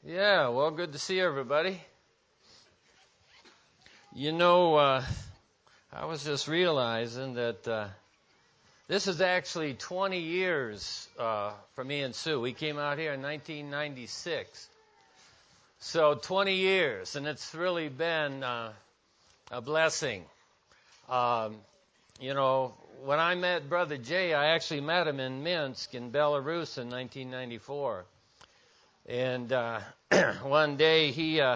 Yeah, well, good to see everybody. You know, I was just realizing that this is actually 20 years for me and Sue. We came out here in 1996. So 20 years, and it's really been a blessing. Um, when I met Brother Jay, I actually met him in Minsk in Belarus in 1994. And one day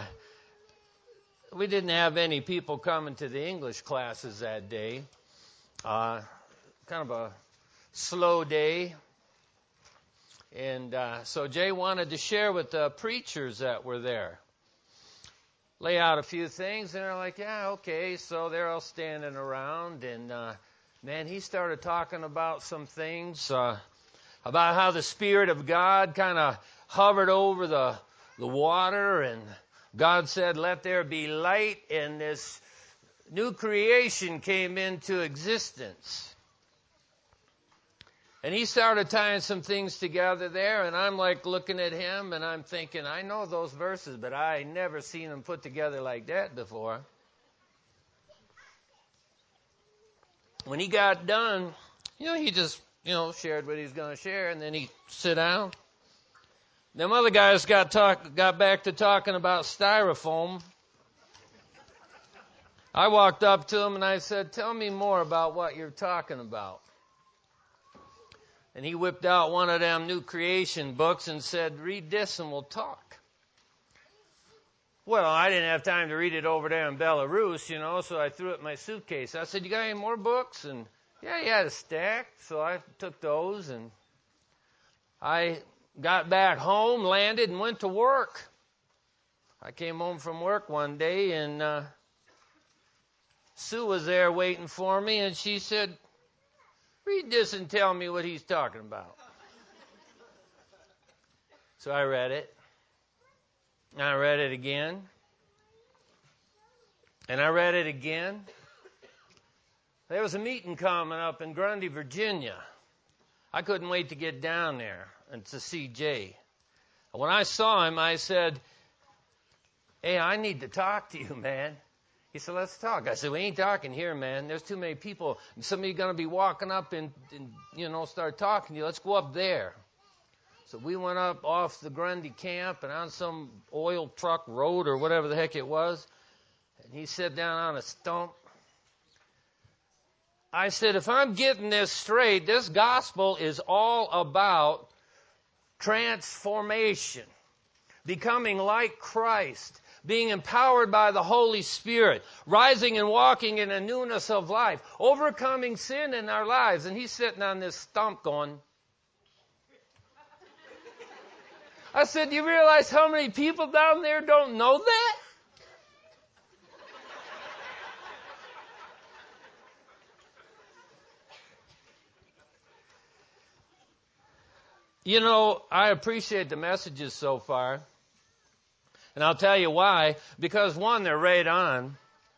we didn't have any people coming to the English classes that day. Kind of a slow day. And so Jay wanted to share with the preachers that were there. Lay out a few things, and they're like, yeah, okay. So they're all standing around, and man, he started talking about some things, about how the Spirit of God kind of hovered over the water, and God said, let there be light, and this new creation came into existence. And he started tying some things together there, and I'm like looking at him, and I'm thinking, I know those verses, but I never seen them put together like that before. When he got done, he just, shared what he was going to share, and then he'd sit down. Them other guys got back to talking about styrofoam. I walked up to him, and I said, tell me more about what you're talking about. And he whipped out one of them new creation books and said, read this and we'll talk. Well, I didn't have time to read it over there in Belarus, so I threw it in my suitcase. I said, you got any more books? And yeah, he had a stack. So I took those, and I got back home, landed, and went to work. I came home from work one day, and Sue was there waiting for me, and she said, read this and tell me what he's talking about. So I read it. I read it again. And I read it again. There was a meeting coming up in Grundy, Virginia. I couldn't wait to get down there and to see Jay. When I saw him, I said, hey, I need to talk to you, man. He said, let's talk. I said, we ain't talking here, man. There's too many people. Some of you are going to be walking up and start talking to you. Let's go up there. So we went up off the Grundy camp and on some oil truck road or whatever the heck it was. And he sat down on a stump. I said, if I'm getting this straight, this gospel is all about transformation, becoming like Christ, being empowered by the Holy Spirit, rising and walking in a newness of life, overcoming sin in our lives. And he's sitting on this stump going, I said, do you realize how many people down there don't know that? I appreciate the messages so far. And I'll tell you why. Because, one, they're right on.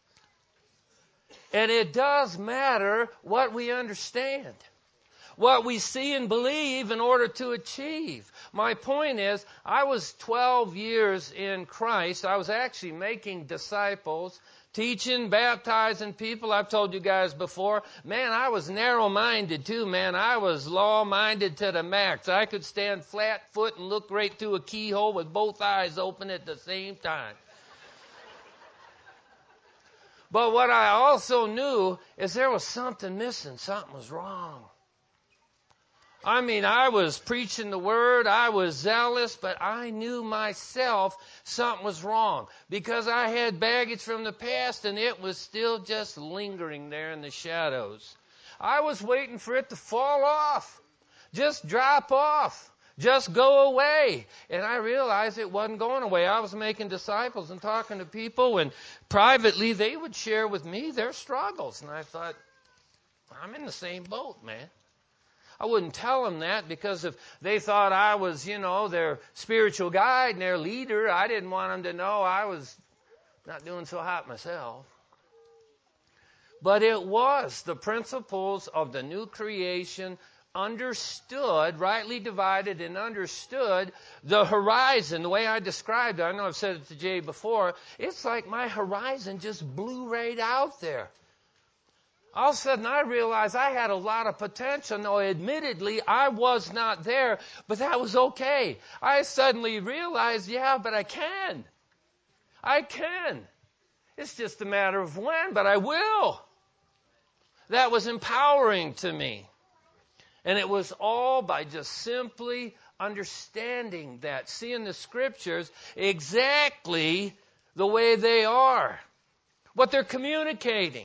And it does matter what we understand, what we see and believe in order to achieve. My point is, I was 12 years in Christ. I was actually making disciples, teaching, baptizing people. I've told you guys before, man, I was narrow-minded too, man. I was law-minded to the max. I could stand flat-foot and look right through a keyhole with both eyes open at the same time. But what I also knew is there was something missing. Something was wrong. I mean, I was preaching the word, I was zealous, but I knew myself something was wrong because I had baggage from the past and it was still just lingering there in the shadows. I was waiting for it to fall off, just drop off, just go away. And I realized it wasn't going away. I was making disciples and talking to people, and privately they would share with me their struggles. And I thought, I'm in the same boat, man. I wouldn't tell them that because if they thought I was, their spiritual guide and their leader, I didn't want them to know I was not doing so hot myself. But it was the principles of the new creation understood, rightly divided and understood the horizon, the way I described it. I know I've said it to Jay before. It's like my horizon just blew right out there. All of a sudden I realized I had a lot of potential. No, admittedly, I was not there, but that was okay. I suddenly realized, yeah, but I can. I can. It's just a matter of when, but I will. That was empowering to me. And it was all by just simply understanding that, seeing the scriptures exactly the way they are, what they're communicating.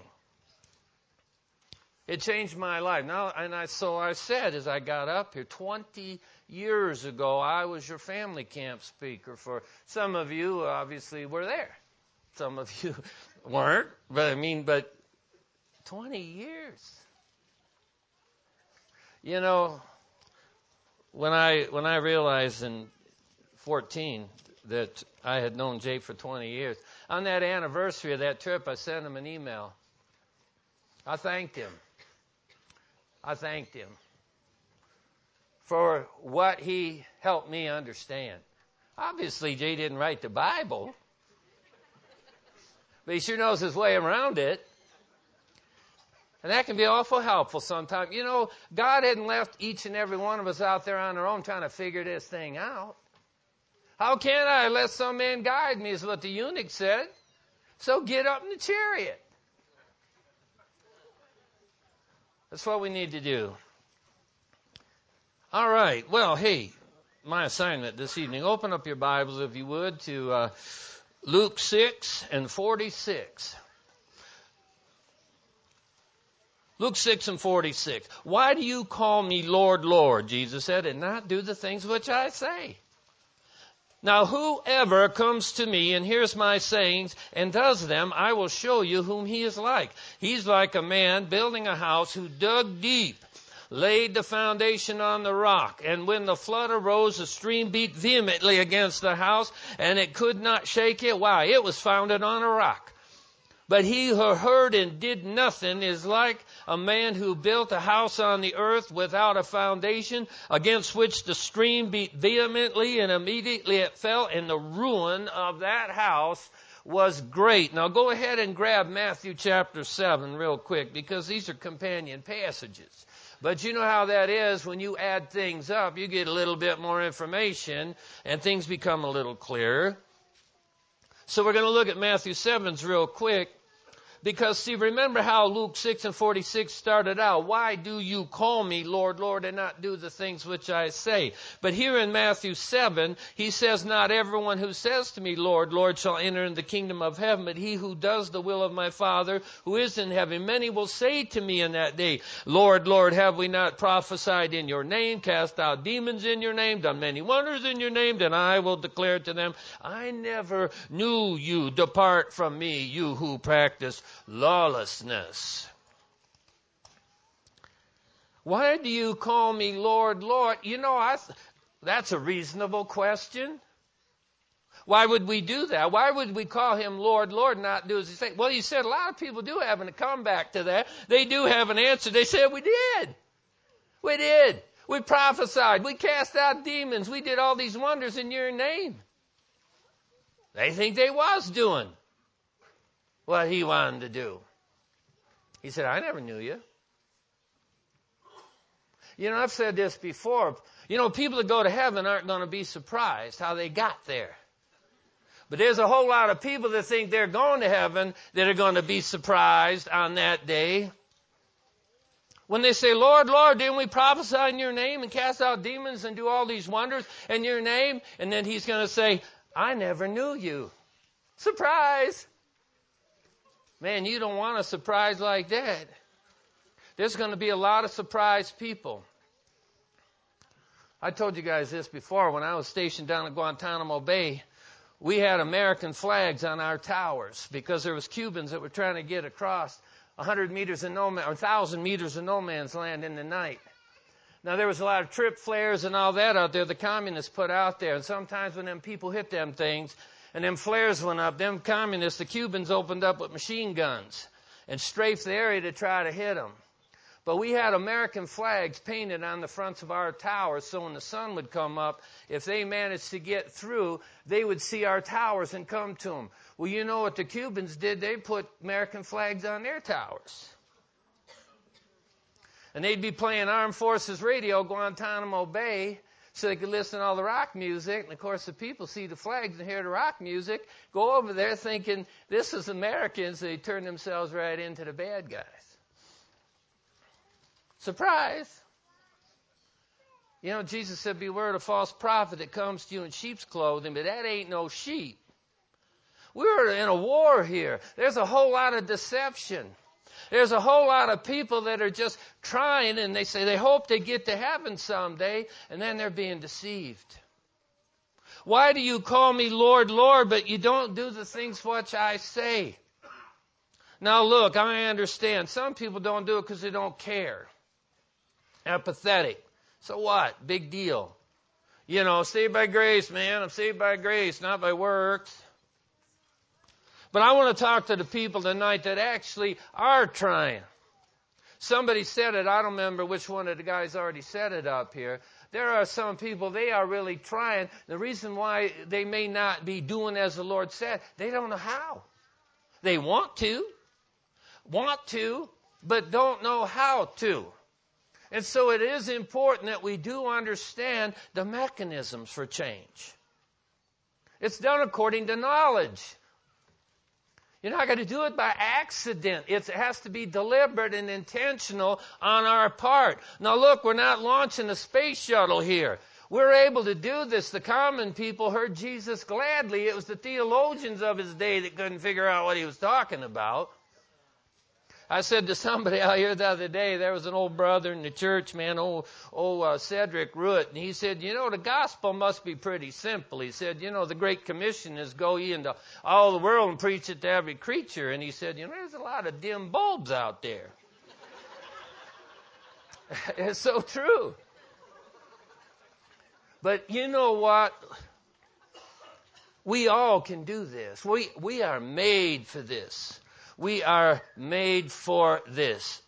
It changed my life. Now, so I said as I got up here, 20 years ago, I was your family camp speaker. For some of you, obviously, were there. Some of you weren't, but 20 years. You know, when I realized in 14 that I had known Jay for 20 years, on that anniversary of that trip, I sent him an email. I thanked him. For what he helped me understand. Obviously, Jay didn't write the Bible, but he sure knows his way around it. And that can be awful helpful sometimes. You know, God hadn't left each and every one of us out there on our own trying to figure this thing out. How can I let some man guide me, is what the eunuch said. So get up in the chariot. That's what we need to do. All right. Well, hey, my assignment this evening. Open up your Bibles, if you would, to Luke 6 and 46. Luke 6 and 46. Why do you call me Lord, Lord, Jesus said, and not do the things which I say? Now, whoever comes to me and hears my sayings and does them, I will show you whom he is like. He's like a man building a house who dug deep, laid the foundation on the rock. And when the flood arose, the stream beat vehemently against the house, and it could not shake it. Why? It was founded on a rock. But he who heard and did nothing is like a man who built a house on the earth without a foundation, against which the stream beat vehemently, and immediately it fell, and the ruin of that house was great. Now go ahead and grab Matthew chapter 7 real quick, because these are companion passages. But you know how that is. When you add things up, you get a little bit more information, and things become a little clearer. So we're going to look at Matthew 7 real quick. Because, see, remember how Luke 6 and 46 started out. Why do you call me Lord, Lord, and not do the things which I say? But here in Matthew 7, he says, not everyone who says to me, Lord, Lord, shall enter in the kingdom of heaven, but he who does the will of my Father who is in heaven. Many will say to me in that day, Lord, Lord, have we not prophesied in your name, cast out demons in your name, done many wonders in your name? Then I will declare to them, I never knew you. Depart from me, you who practice lawlessness. Why do you call me Lord, Lord? You know, that's a reasonable question. Why would we do that? Why would we call him Lord, Lord, and not do as he said? Well, you said a lot of people do have a comeback to that. They do have an answer. They said, we did. We did. We prophesied. We cast out demons. We did all these wonders in your name. They think they was doing what he wanted to do. He said, I never knew you. You know, I've said this before. You know, people that go to heaven aren't going to be surprised how they got there. But there's a whole lot of people that think they're going to heaven that are going to be surprised on that day. When they say, Lord, Lord, didn't we prophesy in your name and cast out demons and do all these wonders in your name? And then he's going to say, I never knew you. Surprise! Man, you don't want a surprise like that. There's going to be a lot of surprised people. I told you guys this before. When I was stationed down at Guantanamo Bay, we had American flags on our towers because there was Cubans that were trying to get across 100 meters in no man, or 1,000 meters in no man's land in the night. Now, there was a lot of trip flares and all that out there the communists put out there. And sometimes when them people hit them things, and them flares went up, them communists, the Cubans, opened up with machine guns and strafed the area to try to hit them. But we had American flags painted on the fronts of our towers, so when the sun would come up, if they managed to get through, they would see our towers and come to them. Well, you know what the Cubans did? They put American flags on their towers. And they'd be playing Armed Forces Radio, Guantanamo Bay, so they could listen to all the rock music. And, of course, the people see the flags and hear the rock music, go over there thinking this is Americans. They turn themselves right into the bad guys. Surprise. You know, Jesus said, beware of the false prophet that comes to you in sheep's clothing, but that ain't no sheep. We're in a war here. There's a whole lot of deception. There's a whole lot of people that are just trying, and they say they hope they get to heaven someday, and then they're being deceived. Why do you call me Lord, Lord, but you don't do the things which I say? Now look, I understand. Some people don't do it because they don't care. Apathetic. So what? Big deal. You know, saved by grace, man. I'm saved by grace, not by works. But I want to talk to the people tonight that actually are trying. Somebody said it. I don't remember which one of the guys already said it up here. There are some people, they are really trying. The reason why they may not be doing as the Lord said, they don't know how. They want to, but don't know how to. And so it is important that we do understand the mechanisms for change. It's done according to knowledge. You're not going to do it by accident. It has to be deliberate and intentional on our part. Now look, we're not launching a space shuttle here. We're able to do this. The common people heard Jesus gladly. It was the theologians of his day that couldn't figure out what he was talking about. I said to somebody out here the other day, there was an old brother in the church, man, Cedric Root, and he said, you know, the gospel must be pretty simple. He said, you know, the Great Commission is go ye into all the world and preach it to every creature. And he said, you know, there's a lot of dim bulbs out there. It's so true. But you know what? We all can do this. We are made for this. We are made for this.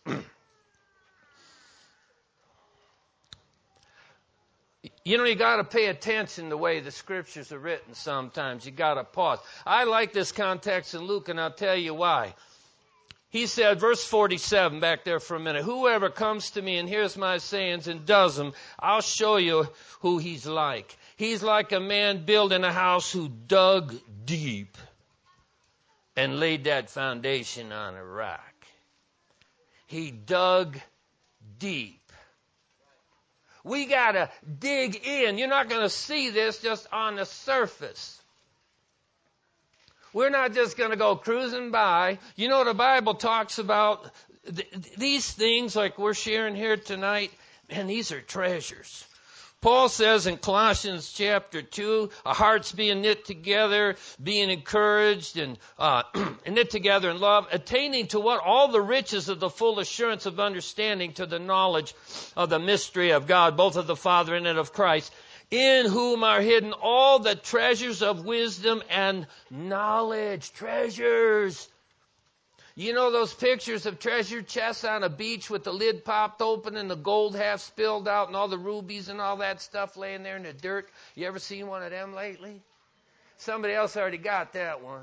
You know, you got to pay attention the way the scriptures are written sometimes. You got to pause. I like this context in Luke, and I'll tell you why. He said, verse 47, back there for a minute, whoever comes to me and hears my sayings and does them, I'll show you who he's like. He's like a man building a house who dug deep and laid that foundation on a rock. He dug deep. We got to dig in. You're not going to see this just on the surface. We're not just going to go cruising by. You know, the Bible talks about these things like we're sharing here tonight, and these are treasures. Paul says in Colossians chapter 2, our hearts being knit together, being encouraged and knit together in love, attaining to what? All the riches of the full assurance of understanding, to the knowledge of the mystery of God, both of the Father and of Christ, in whom are hidden all the treasures of wisdom and knowledge. Treasures. You know those pictures of treasure chests on a beach with the lid popped open and the gold half spilled out and all the rubies and all that stuff laying there in the dirt? You ever seen one of them lately? Somebody else already got that one.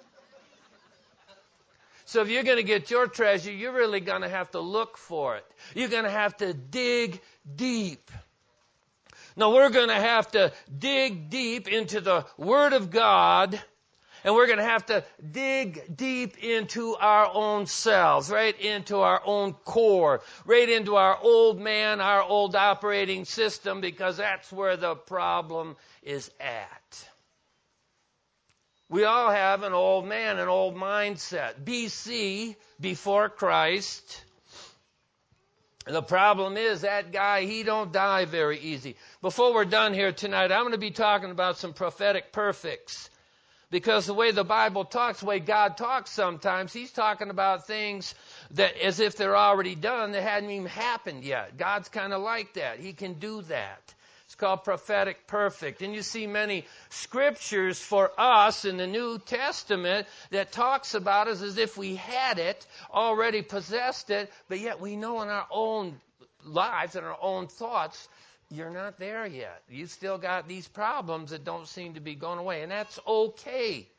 So if you're going to get your treasure, you're really going to have to look for it. You're going to have to dig deep. Now we're going to have to dig deep into the Word of God. And we're going to have to dig deep into our own selves, right into our own core, right into our old man, our old operating system, because that's where the problem is at. We all have an old man, an old mindset. BC, before Christ. The problem is that guy, he don't die very easy. Before we're done here tonight, I'm going to be talking about some prophetic perfects. Because the way the Bible talks, the way God talks sometimes, he's talking about things that as if they're already done, that hadn't even happened yet. God's kind of like that. He can do that. It's called prophetic perfect. And you see many scriptures for us in the New Testament that talks about us as if we had it, already possessed it, but yet we know in our own lives and our own thoughts, you're not there yet. You still got these problems that don't seem to be going away, and that's okay.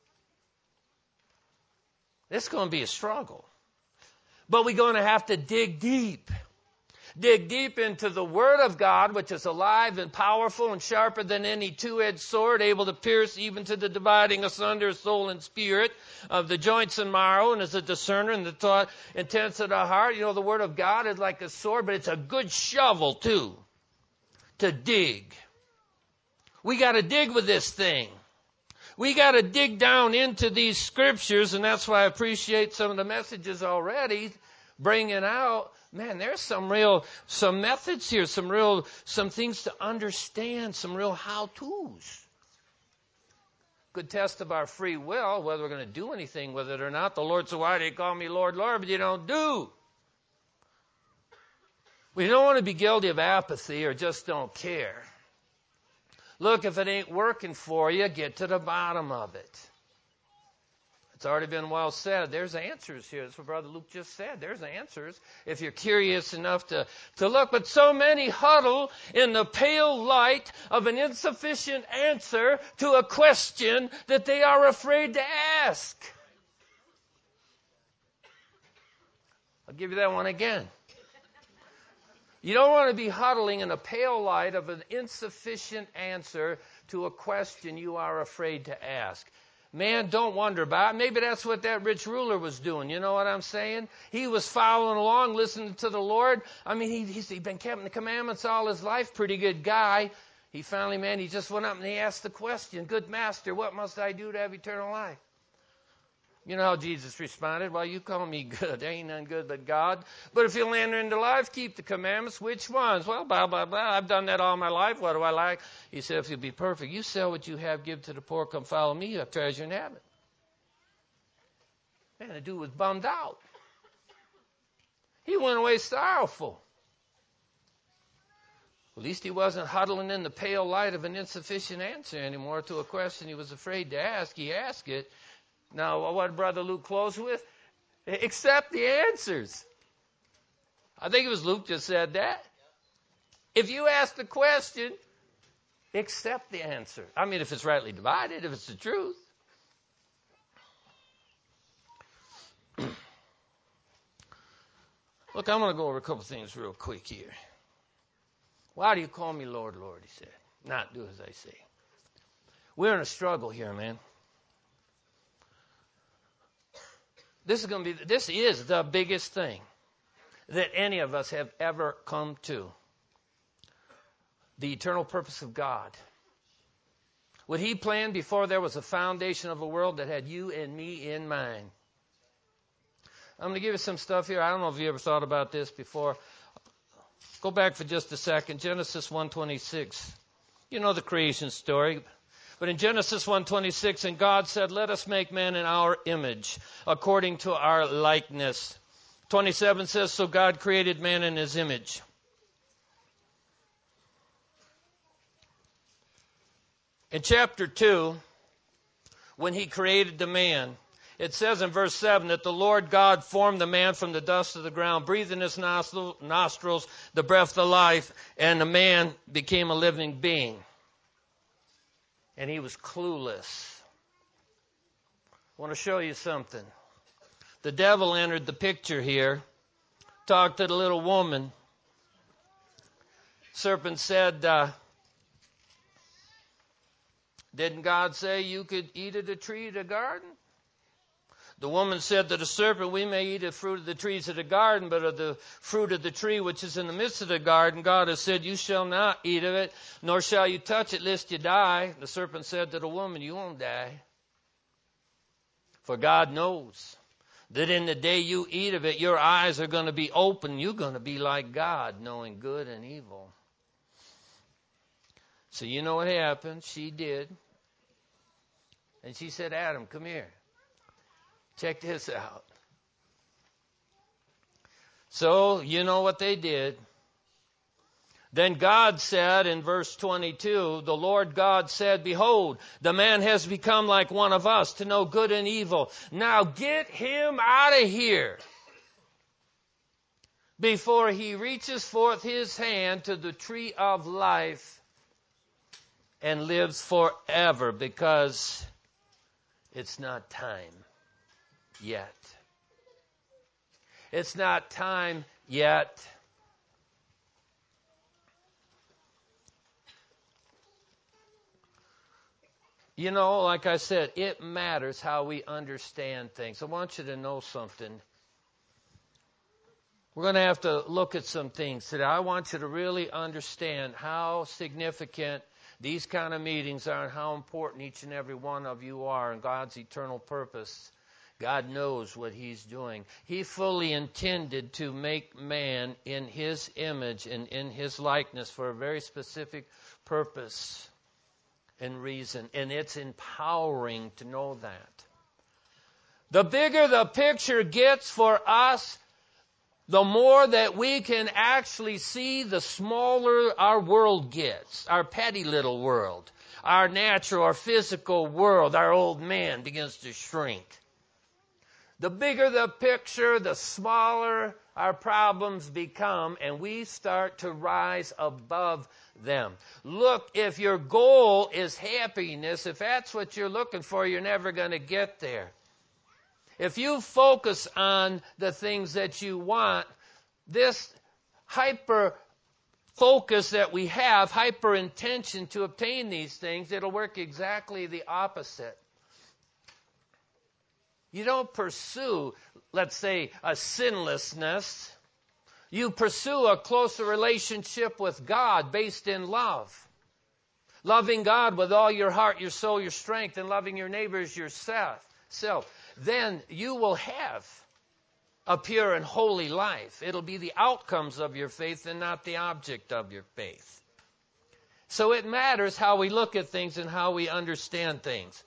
It's going to be a struggle. But we're going to have to dig deep. Dig deep into the Word of God, which is alive and powerful and sharper than any two-edged sword, able to pierce even to the dividing asunder of soul and spirit, of the joints and marrow, and is a discerner in the thought intents of the heart. You know, the Word of God is like a sword, but it's a good shovel, too, to dig. We got to dig with this thing. We got to dig down into these scriptures, and that's why I appreciate some of the messages already bringing out. Man, there's some methods here, some things to understand, some real how-tos. Good test of our free will, whether we're going to do anything with it or not. The Lord said, why do you call me Lord, Lord, but you don't do? We don't want to be guilty of apathy or just don't care. Look, if it ain't working for you, get to the bottom of it. It's already been well said. There's answers here. That's what Brother Luke just said. There's answers if you're curious enough to look. But so many huddle in the pale light of an insufficient answer to a question that they are afraid to ask. I'll give you that one again. You don't want to be huddling in the pale light of an insufficient answer to a question you are afraid to ask. Man, don't wonder about it. Maybe that's what that rich ruler was doing. You know what I'm saying? He was following along, listening to the Lord. I mean, he's been keeping the commandments all his life. Pretty good guy. He finally, he just went up and he asked the question, good master, what must I do to have eternal life? You know how Jesus responded? Well, you call me good. There ain't none good but God. But if you'll enter into life, keep the commandments. Which ones? Well, blah, blah, blah. I've done that all my life. What do I like? He said, if you'll be perfect, you sell what you have, give to the poor, come follow me. You have treasure in heaven. Man, the dude was bummed out. He went away sorrowful. At least he wasn't huddling in the pale light of an insufficient answer anymore to a question he was afraid to ask. He asked it. Now, what did Brother Luke close with? Accept the answers. I think it was Luke just said that. If you ask the question, accept the answer. I mean, if it's rightly divided, if it's the truth. Look, I'm going to go over a couple things real quick here. Why do you call me Lord, Lord, he said. Not do as I say. We're in a struggle here, man. This is the biggest thing that any of us have ever come to. The eternal purpose of God. What he planned before there was a foundation of a world that had you and me in mind. I'm going to give you some stuff here. I don't know if you ever thought about this before. Go back for just a second. Genesis 1:26. You know the creation story. But in Genesis 1:26, and God said, let us make man in our image, according to our likeness. 27 says, so God created man in his image. In chapter 2, when he created the man, it says in verse 7 that the Lord God formed the man from the dust of the ground, breathed in his nostrils the breath of life, and the man became a living being. And he was clueless. I want to show you something. The devil entered the picture here, talked to the little woman. Serpent said, didn't God say you could eat of the tree of the garden? The woman said to the serpent, we may eat of the fruit of the trees of the garden, but of the fruit of the tree which is in the midst of the garden, God has said, you shall not eat of it, nor shall you touch it, lest you die. The serpent said to the woman, you won't die. For God knows that in the day you eat of it, your eyes are going to be open. You're going to be like God, knowing good and evil. So you know what happened? She did. And she said, Adam, come here. Check this out. So, you know what they did. Then God said in verse 22, the Lord God said, behold, the man has become like one of us to know good and evil. Now get him out of here before he reaches forth his hand to the tree of life and lives forever, because it's not time yet. It's not time yet. You know, like I said, it matters how we understand things. I want you to know something. We're going to have to look at some things today. I want you to really understand how significant these kind of meetings are and how important each and every one of you are in God's eternal purpose. God knows what He's doing. He fully intended to make man in His image and in His likeness for a very specific purpose and reason. And it's empowering to know that. The bigger the picture gets for us, the more that we can actually see, the smaller our world gets, our petty little world, our natural or physical world, our old man begins to shrink. The bigger the picture, the smaller our problems become, and we start to rise above them. Look, if your goal is happiness, if that's what you're looking for, you're never going to get there. If you focus on the things that you want, this hyper focus that we have, hyper intention to obtain these things, it'll work exactly the opposite. You don't pursue, let's say, a sinlessness. You pursue a closer relationship with God based in love. Loving God with all your heart, your soul, your strength, and loving your neighbors yourself. Then you will have a pure and holy life. It'll be the outcomes of your faith and not the object of your faith. So it matters how we look at things and how we understand things.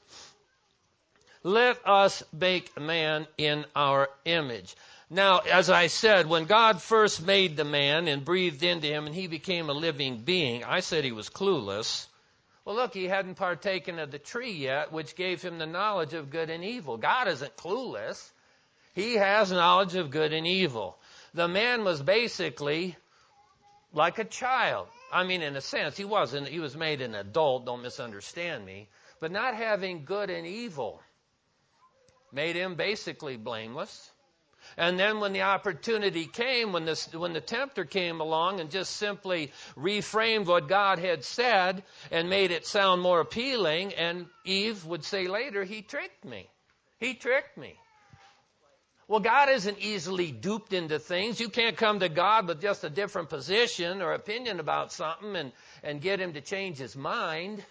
Let us make man in our image. Now, as I said, when God first made the man and breathed into him and he became a living being, I said he was clueless. Well, look, he hadn't partaken of the tree yet, which gave him the knowledge of good and evil. God isn't clueless. He has knowledge of good and evil. The man was basically like a child. I mean, in a sense, he wasn't. He was made an adult, don't misunderstand me. But not having good and evil made him basically blameless. And then when the opportunity came, when the tempter came along and just simply reframed what God had said and made it sound more appealing, and Eve would say later, he tricked me. He tricked me. Well, God isn't easily duped into things. You can't come to God with just a different position or opinion about something and get him to change his mind.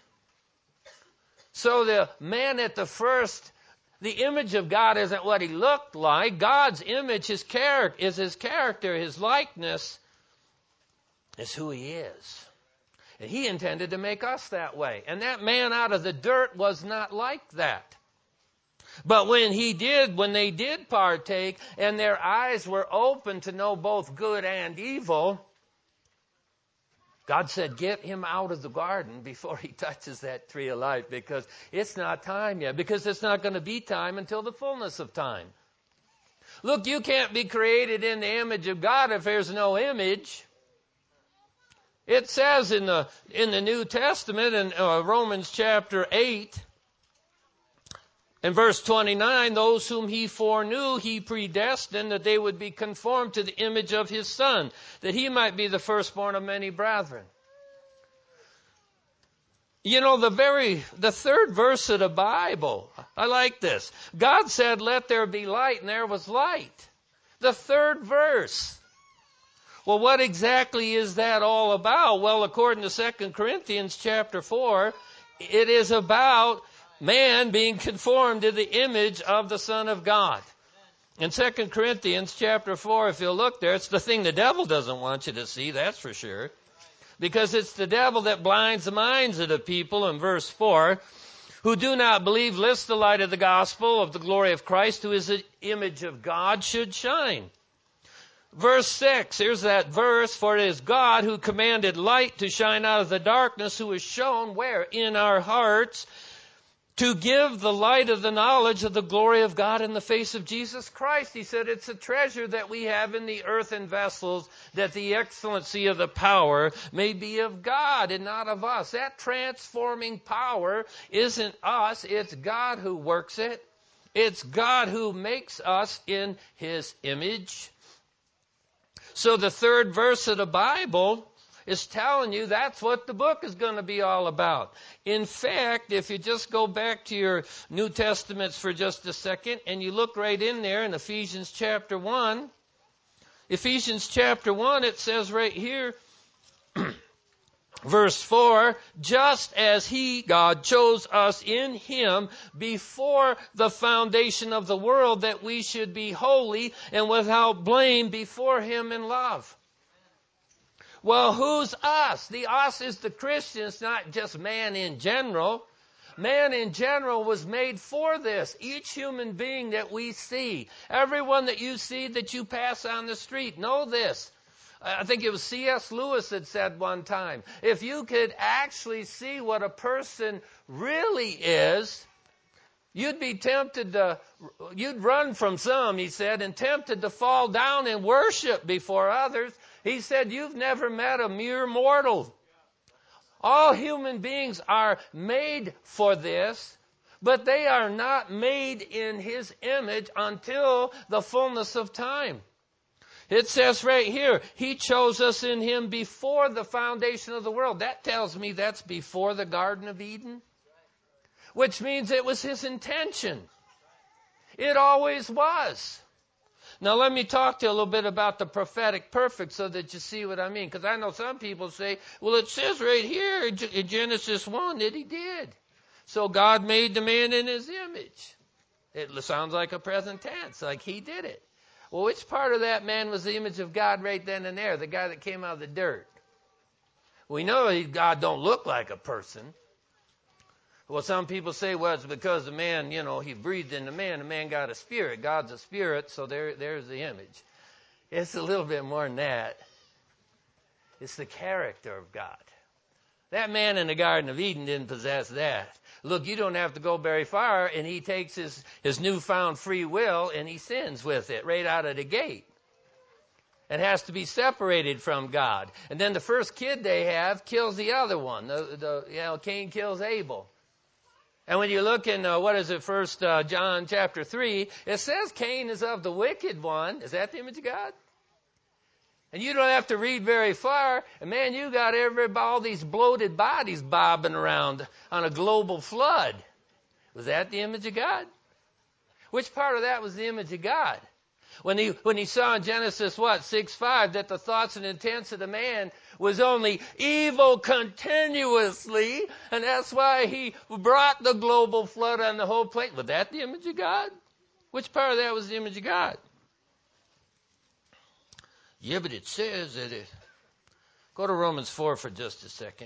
So the man at the first, the image of God isn't what he looked like. God's image, his character, his likeness is who he is. And he intended to make us that way. And that man out of the dirt was not like that. But when they did partake and their eyes were open to know both good and evil, God said, get him out of the garden before he touches that tree of life, because it's not time yet, because it's not going to be time until the fullness of time. Look, you can't be created in the image of God if there's no image. It says in the New Testament in Romans chapter 8, in verse 29, those whom he foreknew, he predestined that they would be conformed to the image of his Son, that he might be the firstborn of many brethren. You know, the third verse of the Bible, I like this. God said, let there be light, and there was light. The third verse. Well, what exactly is that all about? Well, according to 2 Corinthians chapter 4, it is about man being conformed to the image of the Son of God. In 2 Corinthians chapter 4, if you'll look there, it's the thing the devil doesn't want you to see, that's for sure. Because it's the devil that blinds the minds of the people in verse 4, who do not believe, lest the light of the gospel of the glory of Christ, who is the image of God, should shine. Verse 6, here's that verse. For it is God who commanded light to shine out of the darkness, who is shown where? In our hearts, to give the light of the knowledge of the glory of God in the face of Jesus Christ. He said it's a treasure that we have in the earthen vessels, that the excellency of the power may be of God and not of us. That transforming power isn't us, it's God who works it. It's God who makes us in His image. So the third verse of the Bible is telling you that's what the book is going to be all about. In fact, if you just go back to your New Testaments for just a second and you look right in there in Ephesians chapter 1, Ephesians chapter 1, it says right here, verse 4, just as He, God, chose us in Him before the foundation of the world, that we should be holy and without blame before Him in love. Well, who's us? The us is the Christians, not just man in general. Man in general was made for this. Each human being that we see, everyone that you see that you pass on the street, know this. I think it was C.S. Lewis that said one time, if you could actually see what a person really is, you'd be tempted to, you'd run from some, he said, and tempted to fall down and worship before others. He said, you've never met a mere mortal. All human beings are made for this, but they are not made in His image until the fullness of time. It says right here, He chose us in Him before the foundation of the world. That tells me that's before the Garden of Eden, which means it was His intention. It always was. Now let me talk to you a little bit about the prophetic perfect so that you see what I mean. Because I know some people say, well, it says right here in Genesis 1 that He did. So God made the man in His image. It sounds like a present tense, like He did it. Well, which part of that man was the image of God right then and there? The guy that came out of the dirt. We know God don't look like a person. Well, some people say, well, it's because the man, He breathed in the man got a spirit. God's a spirit, so there's the image. It's a little bit more than that. It's the character of God. That man in the Garden of Eden didn't possess that. Look, you don't have to go very far, and he takes his newfound free will, and he sins with it right out of the gate. And has to be separated from God. And then the first kid they have kills the other one. Cain kills Abel. And when you look in, 1 John chapter 3, it says Cain is of the wicked one. Is that the image of God? And you don't have to read very far. And man, you got all these bloated bodies bobbing around on a global flood. Was that the image of God? Which part of that was the image of God? When he saw in Genesis 6:5 that the thoughts and intents of the man was only evil continuously, and that's why He brought the global flood on the whole planet. Was that the image of God? Which part of that was the image of God? Yeah, but it says that go to Romans 4 for just a second.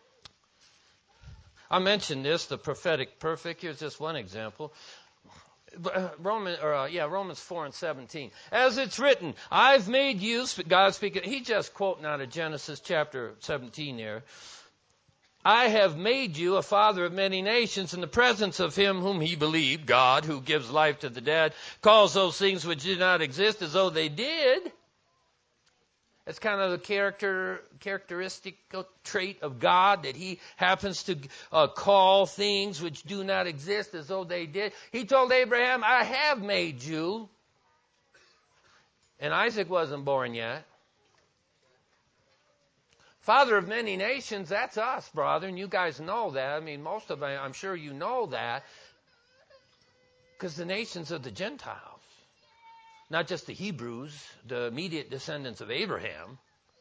I mentioned this, the prophetic perfect. Here's just one example. Romans 4:17. As it's written, I've made you, God speaking, He's just quoting out of Genesis chapter 17 there. I have made you a father of many nations in the presence of Him whom He believed, God, who gives life to the dead, calls those things which did not exist as though they did. It's kind of the characteristic trait of God, that He happens to call things which do not exist as though they did. He told Abraham, I have made you. And Isaac wasn't born yet. Father of many nations, that's us, brother, and you guys know that. I mean, most of them, I'm sure you know that. Because the nations of the Gentiles. Not just the Hebrews, the immediate descendants of Abraham.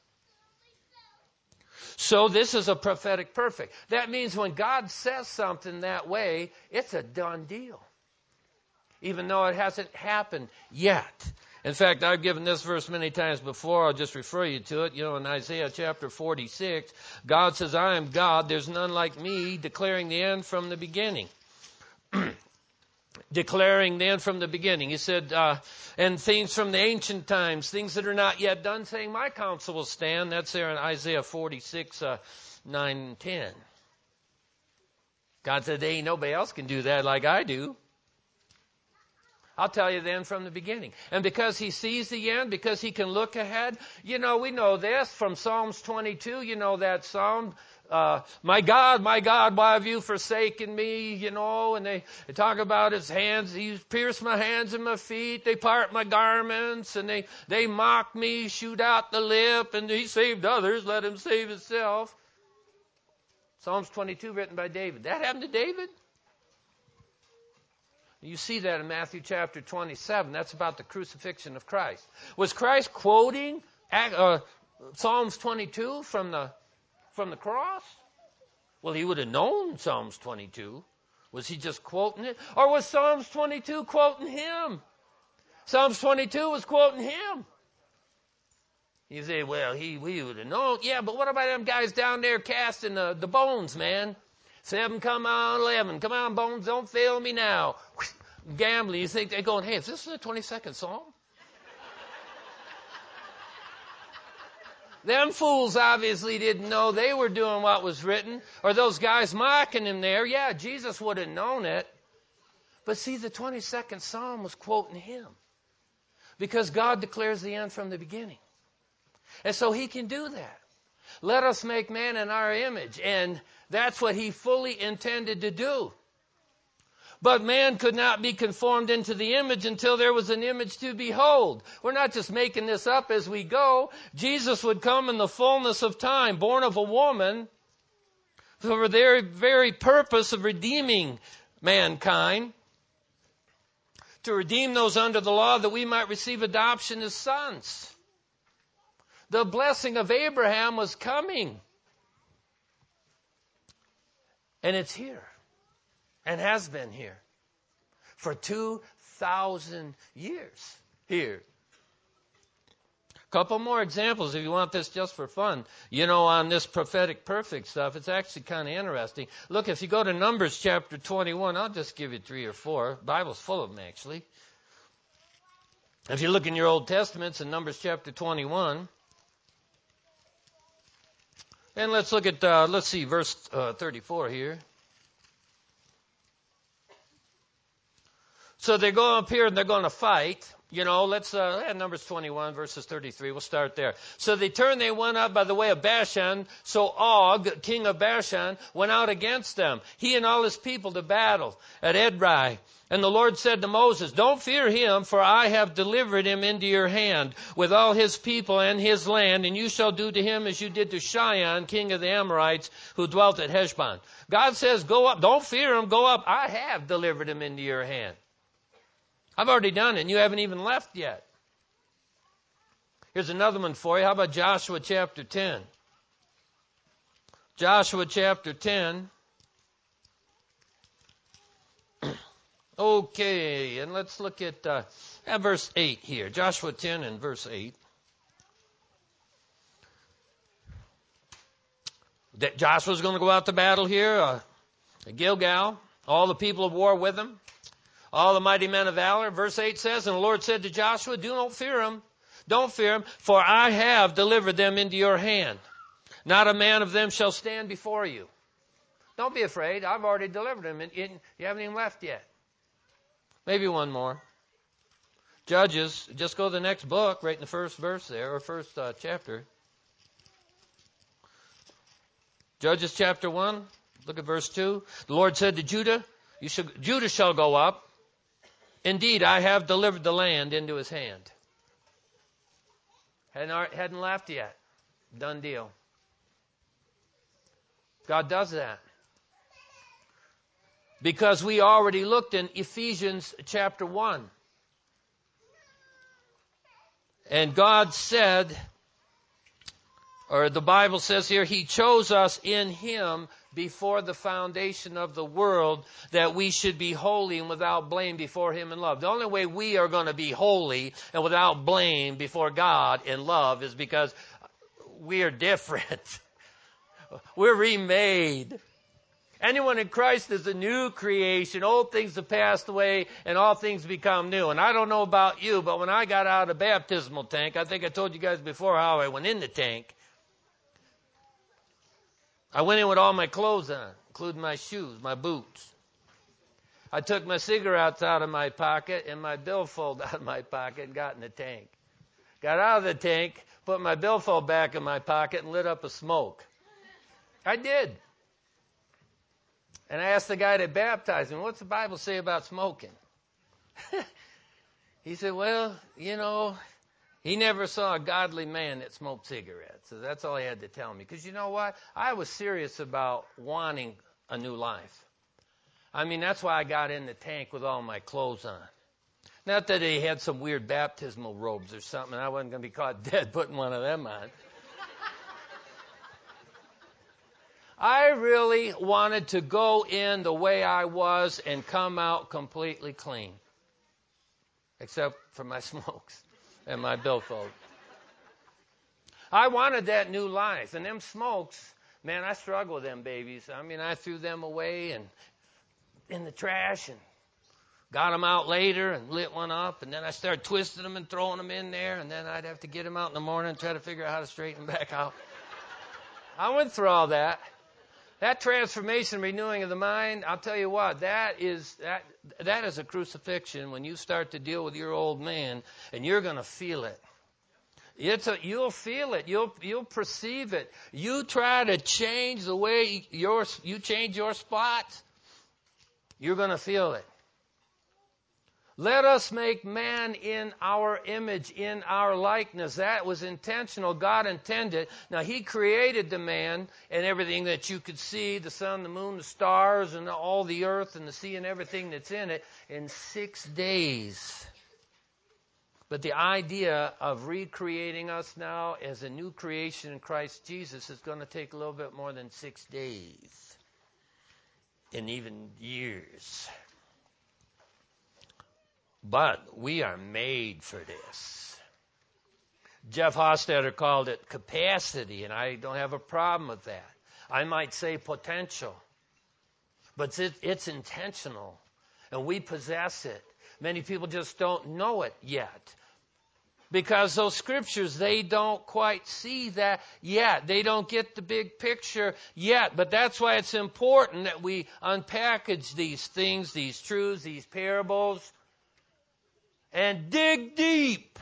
So this is a prophetic perfect. That means when God says something that way, it's a done deal. Even though it hasn't happened yet. In fact, I've given this verse many times before. I'll just refer you to it. In Isaiah chapter 46, God says, I am God. There's none like me, declaring the end from the beginning. declaring then from the beginning. He said, and things from the ancient times, things that are not yet done, saying, my counsel will stand. That's there in Isaiah 46, 9 and 10. God said, ain't nobody else can do that like I do. I'll tell you then from the beginning. And because he sees the end, because he can look ahead, we know this from Psalms 22, that Psalm, my God, why have you forsaken me, and they talk about his hands, he's pierced my hands and my feet, they part my garments, and they mock me, shoot out the lip, and he saved others, let him save himself. Psalms 22 written by David. That happened to David? You see that in Matthew chapter 27. That's about the crucifixion of Christ. Was Christ quoting Psalms 22 from the cross? Well, he would have known Psalms 22. Was he just quoting it? Or was Psalms 22 quoting him? Psalms 22 was quoting him. You say, well, we would have known. Yeah, but what about them guys down there casting the bones, man? 7, come on, 11. Come on, bones, don't fail me now. Gambling, you think they're going, hey, is this the 22nd Psalm? Them fools obviously didn't know they were doing what was written. Or those guys mocking him there. Yeah, Jesus would have known it. But see, the 22nd Psalm was quoting him. Because God declares the end from the beginning. And so he can do that. Let us make man in our image. And that's what he fully intended to do. But man could not be conformed into the image until there was an image to behold. We're not just making this up as we go. Jesus would come in the fullness of time, born of a woman, for the very purpose of redeeming mankind, to redeem those under the law that we might receive adoption as sons. The blessing of Abraham was coming. And it's here. And has been here. For 2,000 years. Here. A couple more examples if you want this just for fun. On this prophetic perfect stuff, it's actually kind of interesting. Look, if you go to Numbers chapter 21, I'll just give you 3 or 4. The Bible's full of them, actually. If you look in your Old Testaments in Numbers chapter 21, and let's look at, verse 34 here. So they're going up here and they're going to fight. Let's Numbers 21, verses 33. We'll start there. So they went up by the way of Bashan. So Og, king of Bashan, went out against them, he and all his people, to battle at Edrei. And the Lord said to Moses, don't fear him, for I have delivered him into your hand with all his people and his land, and you shall do to him as you did to Sihon, king of the Amorites, who dwelt at Heshbon. God says, go up. Don't fear him. Go up. I have delivered him into your hand. I've already done it, and you haven't even left yet. Here's another one for you. How about Joshua chapter 10? Joshua chapter 10. Okay, and let's look at verse 8 here. Joshua 10 and verse 8. Joshua's going to go out to battle here at Gilgal. All the people of war with him. All the mighty men of valor. Verse 8 says, and the Lord said to Joshua, don't fear him. Don't fear him, for I have delivered them into your hand. Not a man of them shall stand before you. Don't be afraid. I've already delivered them. You haven't even left yet. Maybe one more. Judges, just go to the next book, right in the first verse there, or first chapter. Judges chapter 1, look at verse 2. The Lord said to Judah, Judah shall go up. Indeed, I have delivered the land into his hand. Hadn't left yet. Done deal. God does that. Because we already looked in Ephesians chapter 1. And God said, or the Bible says here, he chose us in him before the foundation of the world that we should be holy and without blame before him in love. The only way we are going to be holy and without blame before God in love is because we are different. We're remade. Anyone in Christ is a new creation. Old things have passed away and all things become new. And I don't know about you, but when I got out of the baptismal tank, I think I told you guys before how I went in the tank. I went in with all my clothes on, including my shoes, my boots. I took my cigarettes out of my pocket and my billfold out of my pocket and got in the tank. Got out of the tank, put my billfold back in my pocket and lit up a smoke. I did. And I asked the guy that baptized me, what's the Bible say about smoking? He said, well, you know, he never saw a godly man that smoked cigarettes. So that's all he had to tell me. Because you know what? I was serious about wanting a new life. I mean, that's why I got in the tank with all my clothes on. Not that he had some weird baptismal robes or something. I wasn't going to be caught dead putting one of them on. I really wanted to go in the way I was and come out completely clean. Except for my smokes and my billfold. I wanted that new life. And them smokes, man, I struggled with them babies. I mean, I threw them away and in the trash and got them out later and lit one up. And then I started twisting them and throwing them in there. And then I'd have to get them out in the morning and try to figure out how to straighten them back out. I went through all that. That transformation, renewing of the mind, I'll tell you what, that is a crucifixion when you start to deal with your old man, and you're going to feel it. You'll feel it. You'll perceive it. You try to change the way you change your spots, you're going to feel it. Let us make man in our image, in our likeness. That was intentional. God intended. Now, He created the man and everything that you could see, the sun, the moon, the stars, and all the earth and the sea and everything that's in it, in 6 days. But the idea of recreating us now as a new creation in Christ Jesus is going to take a little bit more than 6 days and even years. But we are made for this. Jeff Hofstadter called it capacity, and I don't have a problem with that. I might say potential, but it's intentional, and we possess it. Many people just don't know it yet. Because those scriptures, they don't quite see that yet. They don't get the big picture yet. But that's why it's important that we unpackage these things, these truths, these parables, and dig deep.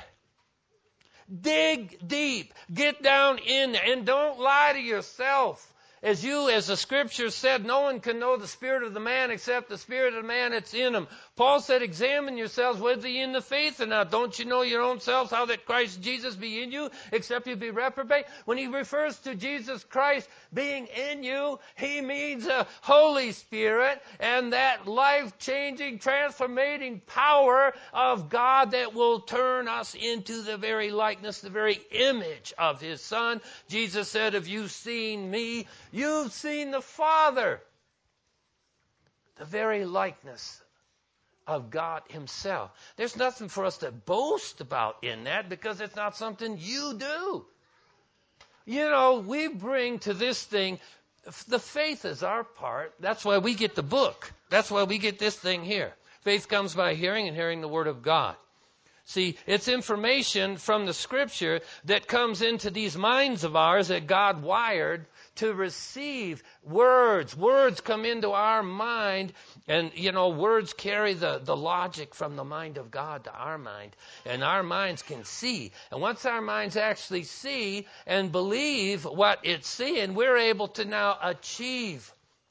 Dig deep. Get down in there. And don't lie to yourself. As the scripture said, no one can know the spirit of the man except the spirit of the man that's in him. Paul said, examine yourselves whether ye in the faith or not. Don't you know your own selves how that Christ Jesus be in you, except you be reprobate? When he refers to Jesus Christ being in you, he means a Holy Spirit and that life-changing, transformating power of God that will turn us into the very likeness, the very image of his Son. Jesus said, if you've seen me, you've seen the Father. The very likeness of God himself. There's nothing for us to boast about in that because it's not something you do. You know, we bring to this thing, the faith is our part. That's why we get the book. That's why we get this thing here. Faith comes by hearing and hearing the word of God. See, it's information from the scripture that comes into these minds of ours that God wired to receive words. Words come into our mind, and, words carry the logic from the mind of God to our mind, and our minds can see. And once our minds actually see and believe what it's seeing, we're able to now achieve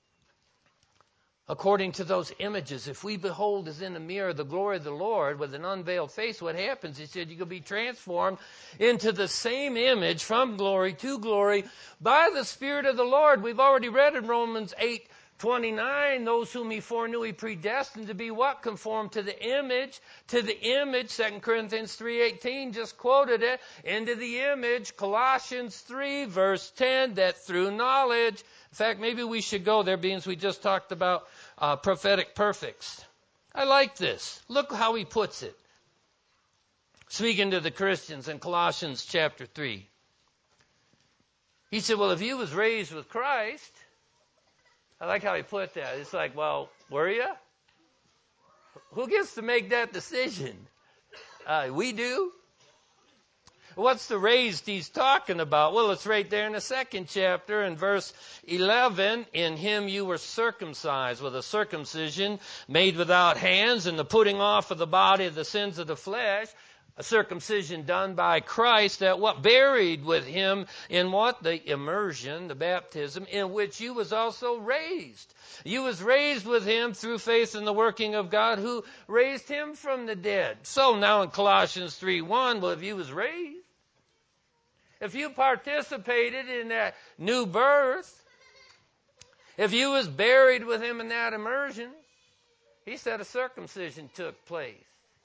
according to those images. If we behold as in a mirror the glory of the Lord with an unveiled face, what happens? He said, you're going to be transformed into the same image from glory to glory by the Spirit of the Lord. We've already read in Romans 8:29, those whom he foreknew he predestined to be what? Conformed to the image. 2 Corinthians 3:18 just quoted it. Into the image, Colossians 3 verse 10, that through knowledge. In fact, maybe we should go there, being we just talked about prophetic perfects. I like this. Look how he puts it. Speaking to the Christians in Colossians chapter 3. He said, well, if you was raised with Christ, I like how he put that. It's like, well, were you? Who gets to make that decision? We do. What's the raised he's talking about? Well, it's right there in the second chapter in verse 11. In him you were circumcised with a circumcision made without hands, and the putting off of the body of the sins of the flesh. A circumcision done by Christ, that what? Buried with him in what? The immersion, the baptism, in which you was also raised. You was raised with him through faith in the working of God who raised him from the dead. So now in Colossians 3:1, well, if you was raised, if you participated in that new birth, if you was buried with him in that immersion, he said a circumcision took place.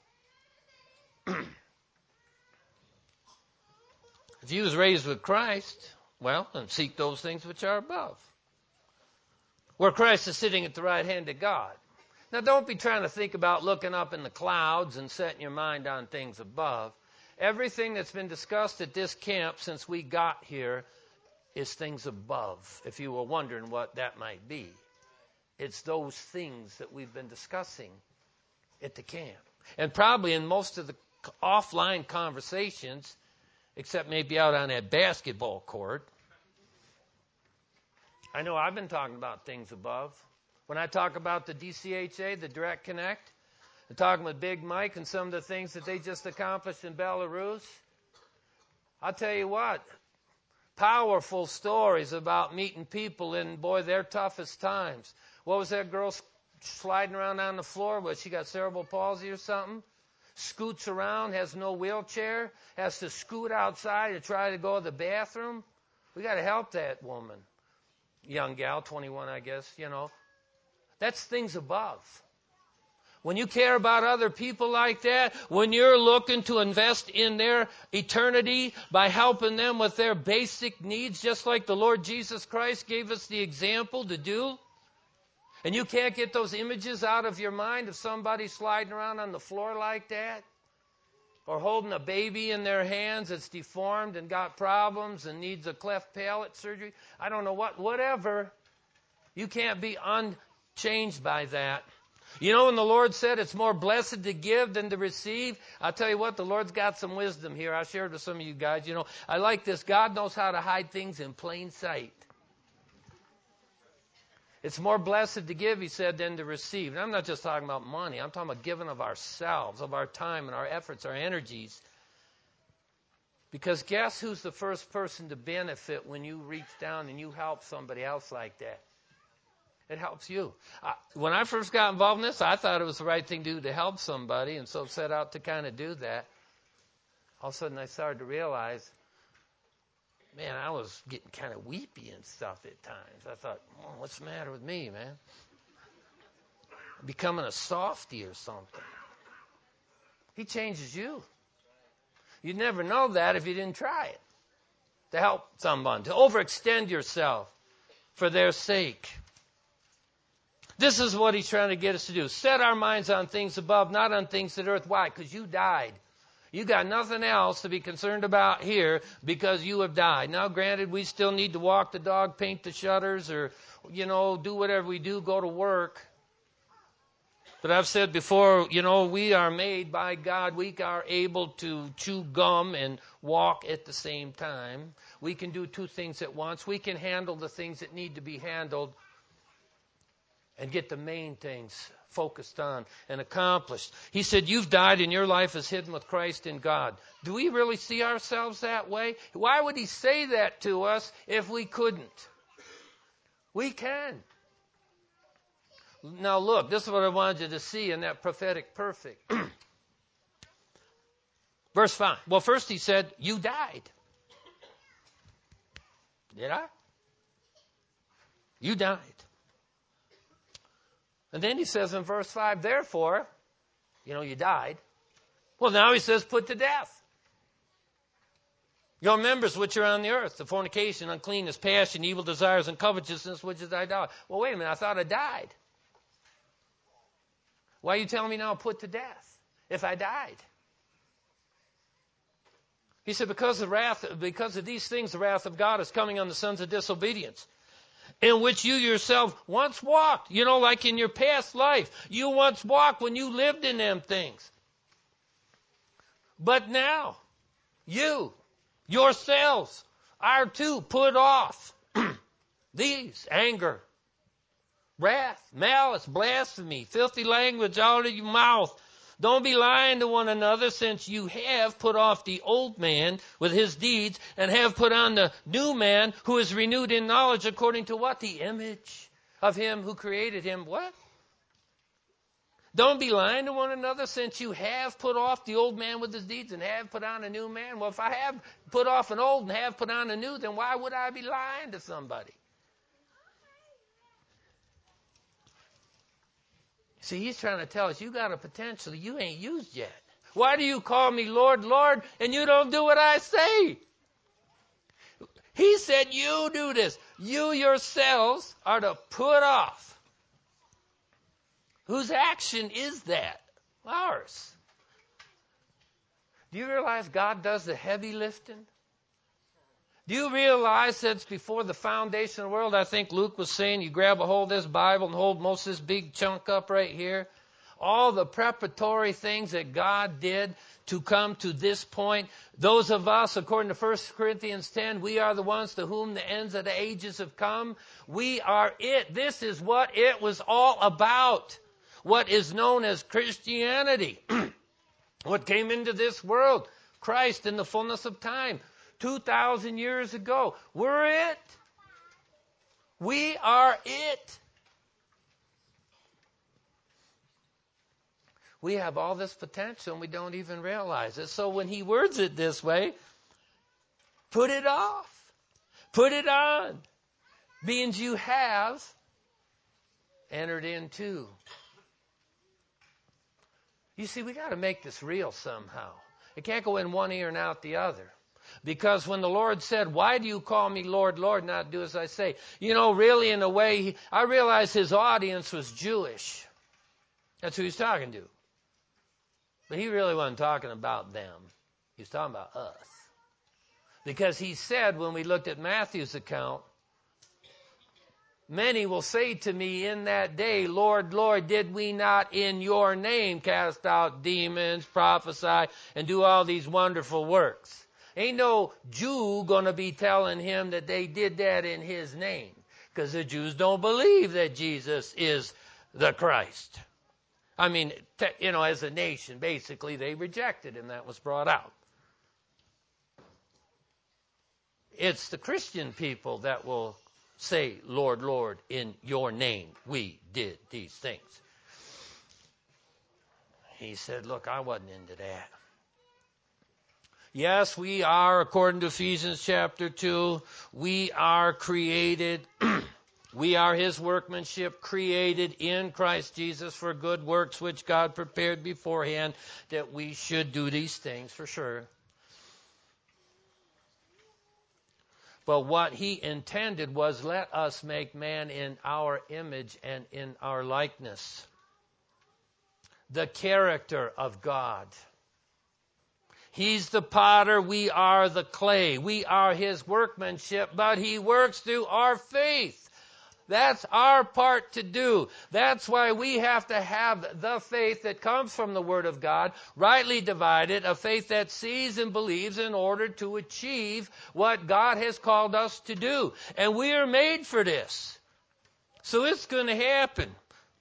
If you was raised with Christ, well, then seek those things which are above, where Christ is sitting at the right hand of God. Now, don't be trying to think about looking up in the clouds and setting your mind on things above. Everything that's been discussed at this camp since we got here is things above, if you were wondering what that might be. It's those things that we've been discussing at the camp. And probably in most of the offline conversations, except maybe out on that basketball court. I know I've been talking about things above. When I talk about the DCHA, the Direct Connect, I'm talking with Big Mike and some of the things that they just accomplished in Belarus. I'll tell you what, powerful stories about meeting people in, boy, their toughest times. What was that girl sliding around on the floor? What, she got cerebral palsy or something? Scoots around, has no wheelchair, has to scoot outside to try to go to the bathroom. We got to help that woman. Young gal, 21, I guess, you know. That's things above. When you care about other people like that, when you're looking to invest in their eternity by helping them with their basic needs, just like the Lord Jesus Christ gave us the example to do, and you can't get those images out of your mind of somebody sliding around on the floor like that, or holding a baby in their hands that's deformed and got problems and needs a cleft palate surgery, I don't know what, whatever, you can't be unchanged by that. You know, when the Lord said it's more blessed to give than to receive, I'll tell you what, the Lord's got some wisdom here. I shared with some of you guys. You know, I like this. God knows how to hide things in plain sight. It's more blessed to give, he said, than to receive. And I'm not just talking about money. I'm talking about giving of ourselves, of our time and our efforts, our energies. Because guess who's the first person to benefit when you reach down and you help somebody else like that? It helps you. When I first got involved in this, I thought it was the right thing to do to help somebody, and so set out to kind of do that. All of a sudden, I started to realize, man, I was getting kind of weepy and stuff at times. I thought, oh, what's the matter with me, man? I'm becoming a softy or something. He changes you. You'd never know that if you didn't try it. To help someone, to overextend yourself for their sake. This is what he's trying to get us to do. Set our minds on things above, not on things that earth. Why? Because you died. You got nothing else to be concerned about here because you have died. Now, granted, we still need to walk the dog, paint the shutters, or, you know, do whatever we do, go to work. But I've said before, you know, we are made by God. We are able to chew gum and walk at the same time. We can do two things at once. We can handle the things that need to be handled and get the main things focused on and accomplished. He said, you've died and your life is hidden with Christ in God. Do we really see ourselves that way? Why would he say that to us if we couldn't? We can. Now look, this is what I wanted you to see in that prophetic perfect. Verse 5. Well, first he said, you died. Did I? You died. And then he says in verse 5, therefore, you know, you died. Well, now he says, put to death your members which are on the earth, the fornication, uncleanness, passion, evil desires, and covetousness, which is idolatry. Well, wait a minute, I thought I died. Why are you telling me now put to death if I died? He said, because of these things, the wrath of God is coming on the sons of disobedience. in which you yourself once walked. You know, like in your past life. You once walked when you lived in them things. But now, you, yourselves, are to put off these: anger, wrath, malice, blasphemy, filthy language out of your mouth. Don't be lying to one another, since you have put off the old man with his deeds, and have put on the new man, who is renewed in knowledge according to what? The image of him who created him. What? Don't be lying to one another, since you have put off the old man with his deeds and have put on a new man. Well, if I have put off an old and have put on a new, then why would I be lying to somebody? See, he's trying to tell us, you got a potential you ain't used yet. Why do you call me Lord, Lord, and you don't do what I say? He said you do this. You yourselves are to put off. Whose action is that? Ours. Do you realize God does the heavy lifting? Do you realize that before the foundation of the world, I think Luke was saying, you grab a hold of this Bible and hold most of this big chunk up right here. All the preparatory things that God did to come to this point. Those of us, according to 1 Corinthians 10, we are the ones to whom the ends of the ages have come. We are it. This is what it was all about. What is known as Christianity. What came into this world? Christ in the fullness of time. 2,000 years ago. We're it. We are it. We have all this potential and we don't even realize it. So when he words it this way, put it off. Put it on. Means you have entered into. You see, we got to make this real somehow. It can't go in one ear and out the other. Because when the Lord said, why do you call me Lord, Lord, not do as I say? You know, really in a way, I realized his audience was Jewish. That's who he's talking to. But he really wasn't talking about them. He was talking about us. Because he said, when we looked at Matthew's account, many will say to me in that day, Lord, Lord, did we not in your name cast out demons, prophesy, and do all these wonderful works? Ain't no Jew going to be telling him that they did that in his name. Because the Jews don't believe that Jesus is the Christ. I mean, you know, as a nation, basically, they rejected him. That was brought out. It's the Christian people that will say, Lord, Lord, in your name we did these things. He said, look, I wasn't into that. Yes, we are, according to Ephesians chapter 2, we are created, we are his workmanship, created in Christ Jesus for good works, which God prepared beforehand that we should do these things for sure. But what he intended was, let us make man in our image and in our likeness. The character of God. He's the potter, we are the clay. We are his workmanship, but he works through our faith. That's our part to do. That's why we have to have the faith that comes from the Word of God, rightly divided, a faith that sees and believes in order to achieve what God has called us to do. And we are made for this. So it's going to happen.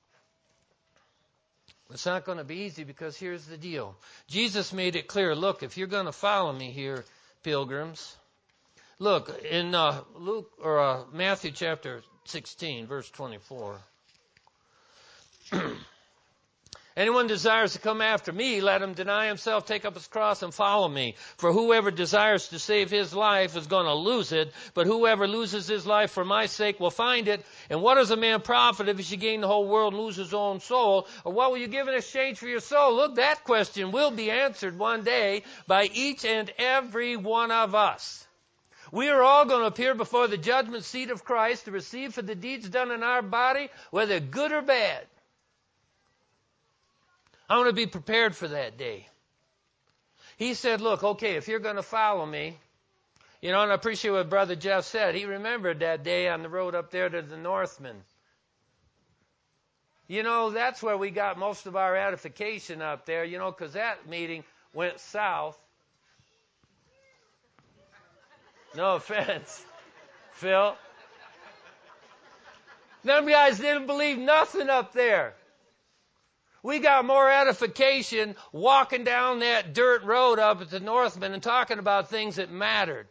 It's not going to be easy, because here's the deal. Jesus made it clear, look, if you're going to follow me here, pilgrims, look, in Matthew chapter 16, verse 24. Anyone desires to come after me, let him deny himself, take up his cross, and follow me. For whoever desires to save his life is going to lose it, but whoever loses his life for my sake will find it. And what does a man profit if he should gain the whole world and lose his own soul? Or what will you give in exchange for your soul? Look, that question will be answered one day by each and every one of us. We are all going to appear before the judgment seat of Christ to receive for the deeds done in our body, whether good or bad. I want to be prepared for that day. He said, look, okay, if you're going to follow me, You know, and I appreciate what Brother Jeff said. He remembered that day on the road up there to the Northman. You know, that's where we got most of our edification up there, you know, because that meeting went south. No offense, Phil. Them guys didn't believe nothing up there. We got more edification walking down that dirt road up at the Northman and talking about things that mattered.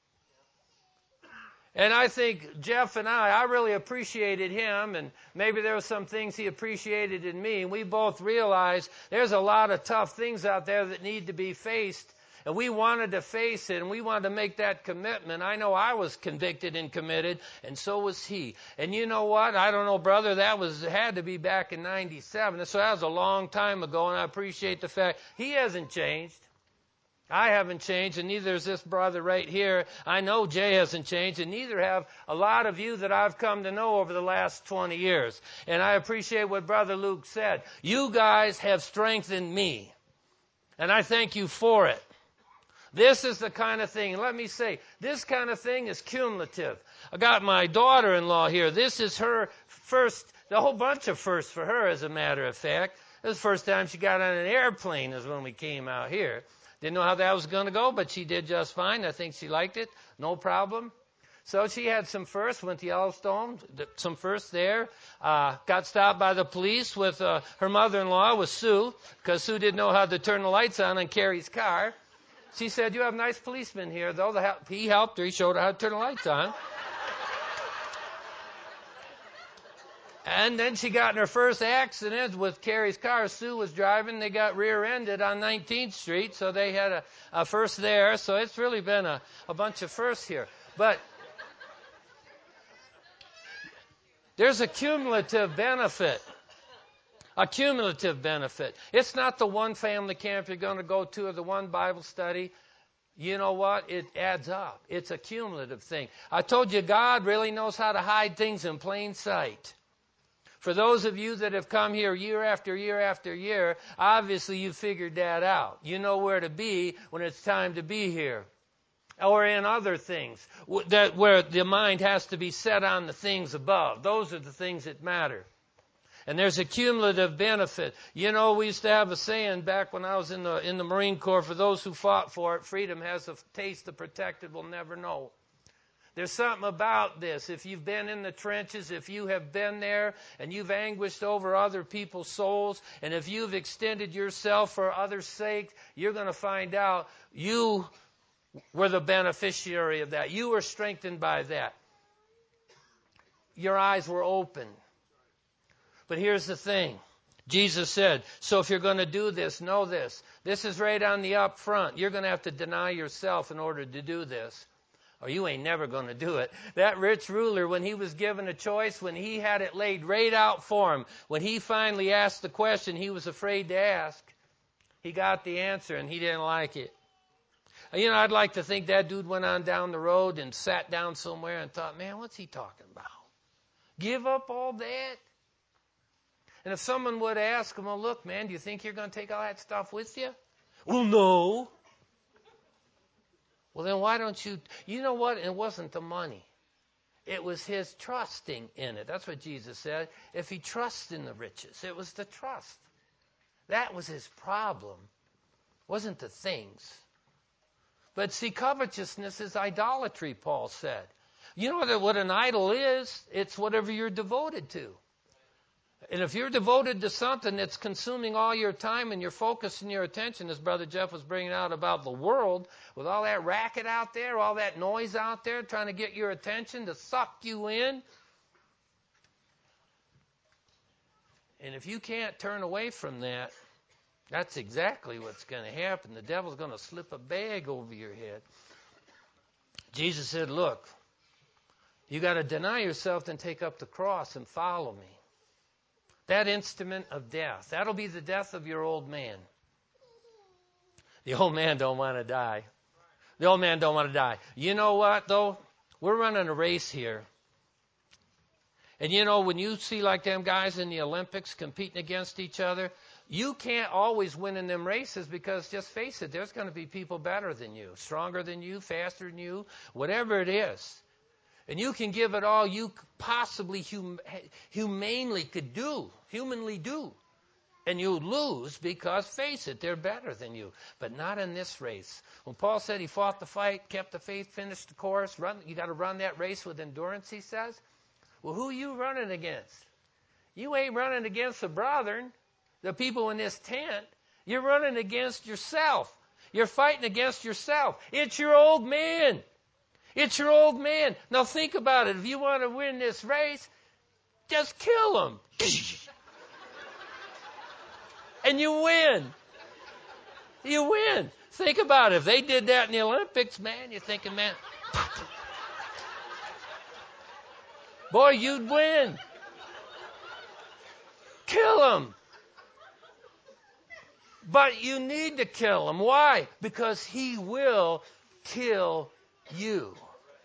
And I think Jeff and I really appreciated him, and maybe there were some things he appreciated in me. And we both realized there's a lot of tough things out there that need to be faced. And we wanted to face it, and we wanted to make that commitment. I know I was convicted and committed, and so was he. And you know what? I don't know, brother, had to be back in 97. So that was a long time ago, and I appreciate the fact he hasn't changed. I haven't changed, and neither is this brother right here. I know Jay hasn't changed, and neither have a lot of you that I've come to know over the last 20 years. And I appreciate what Brother Luke said. You guys have strengthened me, and I thank you for it. This is the kind of thing, let me say, this kind of thing is cumulative. I got my daughter-in-law here. This is her first, a whole bunch of firsts for her, as a matter of fact. This is the first time she got on an airplane is when we came out here. Didn't know how that was going to go, but she did just fine. I think she liked it. No problem. So she had some firsts, went to Yellowstone, some firsts there. Got stopped by the police with her mother-in-law, with Sue, because Sue didn't know how to turn the lights on Carrie's car. She said, you have nice policemen here, though. He helped her. He showed her how to turn the lights on. And then she got in her first accident with Carrie's car. Sue was driving. They got rear-ended on 19th Street, so they had a first there. So it's really been a bunch of firsts here. But there's a cumulative benefit. A cumulative benefit. It's not the one family camp you're going to go to or the one Bible study. You know what? It adds up. It's a cumulative thing. I told you God really knows how to hide things in plain sight. For those of you that have come here year after year after year, obviously you figured that out. You know where to be when it's time to be here. Or in other things, where the mind has to be set on the things above. Those are the things that matter. And there's a cumulative benefit. You know, we used to have a saying back when I was in the Marine Corps, for those who fought for it, freedom has a taste the protected will never know. There's something about this. If you've been in the trenches, if you have been there and you've anguished over other people's souls, and if you've extended yourself for others' sake, you're going to find out you were the beneficiary of that. You were strengthened by that. Your eyes were open. But here's the thing. Jesus said, so if you're going to do this, know this. This is right on the up front. You're going to have to deny yourself in order to do this. Or you ain't never going to do it. That rich ruler, when he was given a choice, when he had it laid right out for him, when he finally asked the question he was afraid to ask, he got the answer and he didn't like it. You know, I'd like to think that dude went on down the road and sat down somewhere and thought, man, what's he talking about? Give up all that? And if someone would ask him, well, look, man, do you think you're going to take all that stuff with you? Well, no. Well, then why don't you? You know what? It wasn't the money. It was his trusting in it. That's what Jesus said. If he trusts in the riches, it was the trust. That was his problem. It wasn't the things. But see, covetousness is idolatry, Paul said. You know what an idol is? It's whatever you're devoted to. And if you're devoted to something that's consuming all your time and your focus and your attention, as Brother Jeff was bringing out about the world, with all that racket out there, all that noise out there, trying to get your attention to suck you in. And if you can't turn away from that, that's exactly what's going to happen. The devil's going to slip a bag over your head. Jesus said, look, you got to deny yourself and take up the cross and follow me. That instrument of death. That'll be the death of your old man. The old man don't want to die. The old man don't want to die. You know what, though? We're running a race here. And you know, when you see like them guys in the Olympics competing against each other, you can't always win in them races because, just face it, there's going to be people better than you, stronger than you, faster than you, whatever it is. And you can give it all you possibly humanly do. And you lose because, face it, they're better than you. But not in this race. When Paul said he fought the fight, kept the faith, finished the course, you got to run that race with endurance, he says. Well, who are you running against? You ain't running against the brethren, the people in this tent. You're running against yourself. You're fighting against yourself. It's your old man. It's your old man. Now think about it. If you want to win this race, just kill him. And you win. You win. Think about it. If they did that in the Olympics, man, you're thinking, man, boy, you'd win. Kill him. But you need to kill him. Why? Because he will kill you.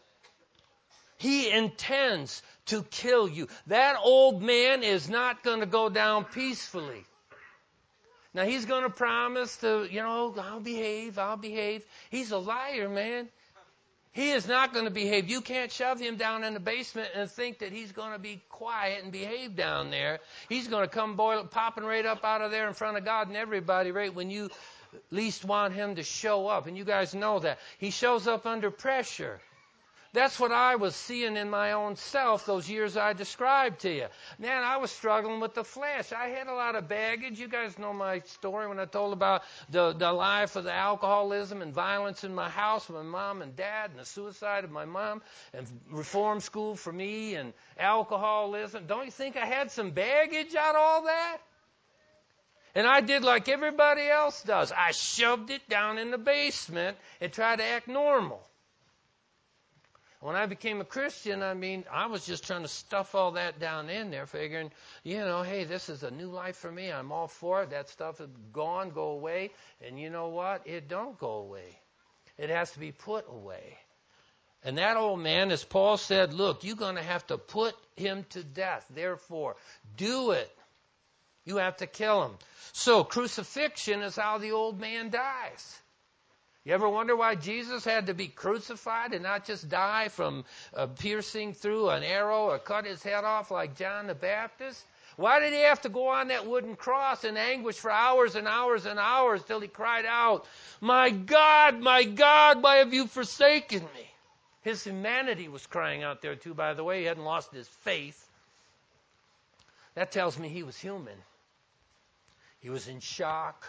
He intends to kill you. That old man is not going to go down peacefully. Now, he's going to promise to, I'll behave. He's a liar, man. He is not going to behave. You can't shove him down in the basement and think that he's going to be quiet and behave down there. He's going to come popping right up out of there in front of God and everybody right when you least want him to show up. And you guys know that. He shows up under pressure. That's what I was seeing in my own self those years I described to you. Man, I was struggling with the flesh. I had a lot of baggage. You guys know my story when I told about the life of the alcoholism and violence in my house with my mom and dad and the suicide of my mom and reform school for me and alcoholism. Don't you think I had some baggage out of all that? And I did like everybody else does. I shoved it down in the basement and tried to act normal. When I became a Christian, I was just trying to stuff all that down in there, figuring, hey, this is a new life for me. I'm all for it. That stuff is gone, go away. And you know what? It don't go away. It has to be put away. And that old man, as Paul said, look, you're going to have to put him to death. Therefore, do it. You have to kill him. So crucifixion is how the old man dies. You ever wonder why Jesus had to be crucified and not just die from piercing through an arrow or cut his head off like John the Baptist? Why did he have to go on that wooden cross in anguish for hours and hours and hours till he cried out, my God, why have you forsaken me? His humanity was crying out there too, by the way. He hadn't lost his faith. That tells me he was human. He was in shock.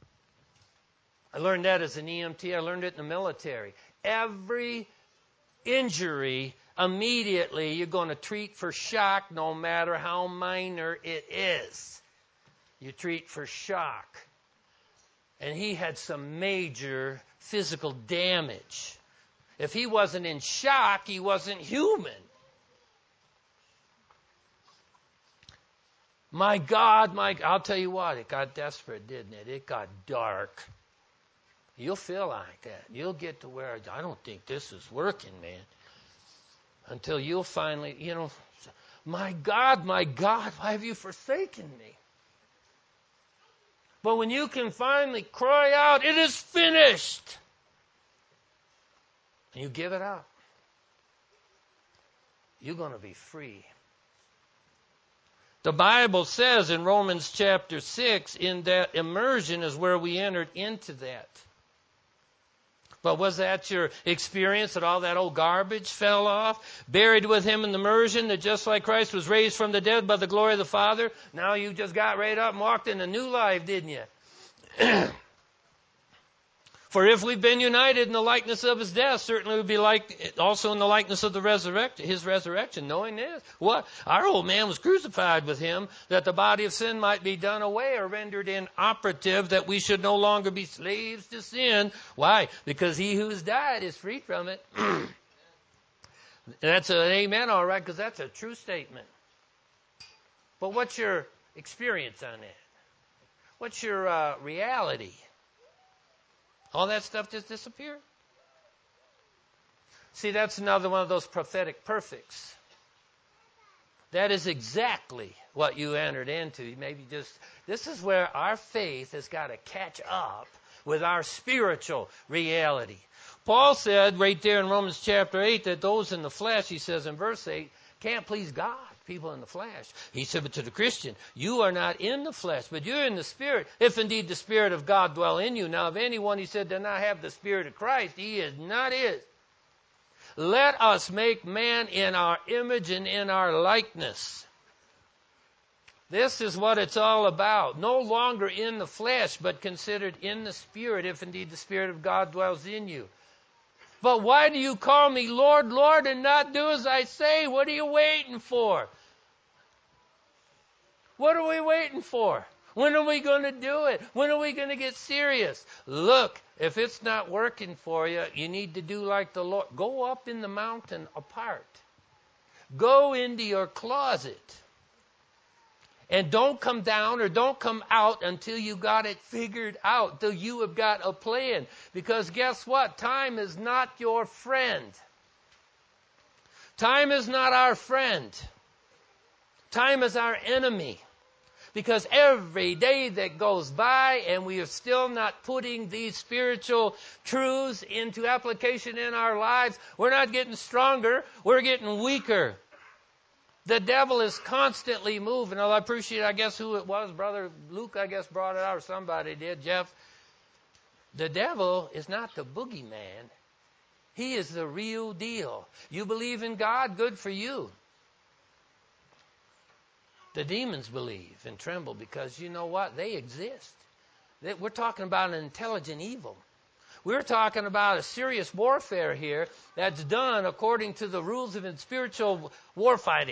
I learned that as an EMT. I learned it in the military. Every injury, immediately you're going to treat for shock no matter how minor it is. You treat for shock. And he had some major physical damage. If he wasn't in shock, he wasn't human. My God, I'll tell you what, it got desperate, didn't it? It got dark. You'll feel like that. You'll get to where, I don't think this is working, man. Until you'll finally, my God, why have you forsaken me? But when you can finally cry out, it is finished. And you give it up. You're going to be free. The Bible says in Romans chapter 6, in that immersion is where we entered into that. But was that your experience, that all that old garbage fell off? Buried with him in the immersion, that just like Christ was raised from the dead by the glory of the Father, now you just got right up and walked in a new life, didn't you? For if we've been united in the likeness of his death, certainly we'll be like also in the likeness of his resurrection, knowing this. What? Our old man was crucified with him, that the body of sin might be done away or rendered inoperative, that we should no longer be slaves to sin. Why? Because he who's died is free from it. That's an amen, all right, because that's a true statement. But what's your experience on that? What's your reality? All that stuff just disappeared. See, that's another one of those prophetic perfects. That is exactly what you entered into. Maybe this is where our faith has got to catch up with our spiritual reality. Paul said right there in Romans chapter 8 that those in the flesh, he says in verse 8, can't please God, people in the flesh. He said, but to the Christian, you are not in the flesh, but you're in the Spirit, if indeed the Spirit of God dwell in you. Now, if anyone, he said, does not have the Spirit of Christ, he is not his. Let us make man in our image and in our likeness. This is what it's all about. No longer in the flesh, but considered in the Spirit, if indeed the Spirit of God dwells in you. But why do you call me Lord, Lord, and not do as I say? What are you waiting for? What are we waiting for? When are we going to do it? When are we going to get serious? Look, if it's not working for you, you need to do like the Lord. Go up in the mountain apart. Go into your closet. And don't come down or don't come out until you got it figured out, until you have got a plan. Because guess what? Time is not your friend. Time is not our friend. Time is our enemy. Because every day that goes by and we are still not putting these spiritual truths into application in our lives, we're not getting stronger, we're getting weaker. The devil is constantly moving. I appreciate, I guess, who it was. Brother Luke, I guess, brought it out, or somebody did. Jeff. The devil is not the boogeyman. He is the real deal. You believe in God, good for you. The demons believe and tremble because you know what? They exist. We're talking about an intelligent evil. We're talking about a serious warfare here that's done according to the rules of spiritual warfighting.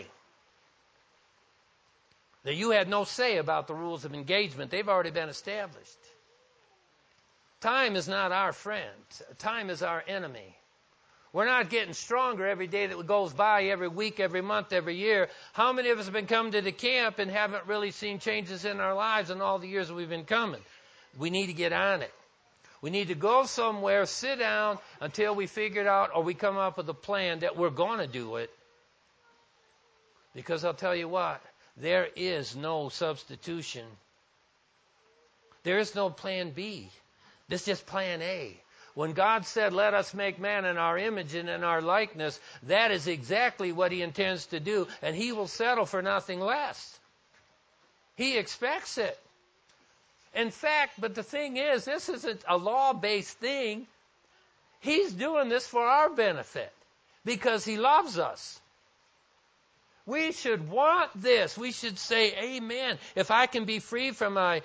That you had no say about the rules of engagement. They've already been established. Time is not our friend. Time is our enemy. We're not getting stronger every day that goes by, every week, every month, every year. How many of us have been coming to the camp and haven't really seen changes in our lives in all the years we've been coming? We need to get on it. We need to go somewhere, sit down until we figure it out or we come up with a plan that we're going to do it. Because I'll tell you what, there is no substitution. There is no plan B. This is just plan A. When God said, let us make man in our image and in our likeness, that is exactly what he intends to do, and he will settle for nothing less. He expects it. In fact, but the thing is, this isn't a law-based thing. He's doing this for our benefit because he loves us. We should want this. We should say, amen. If I can be free from my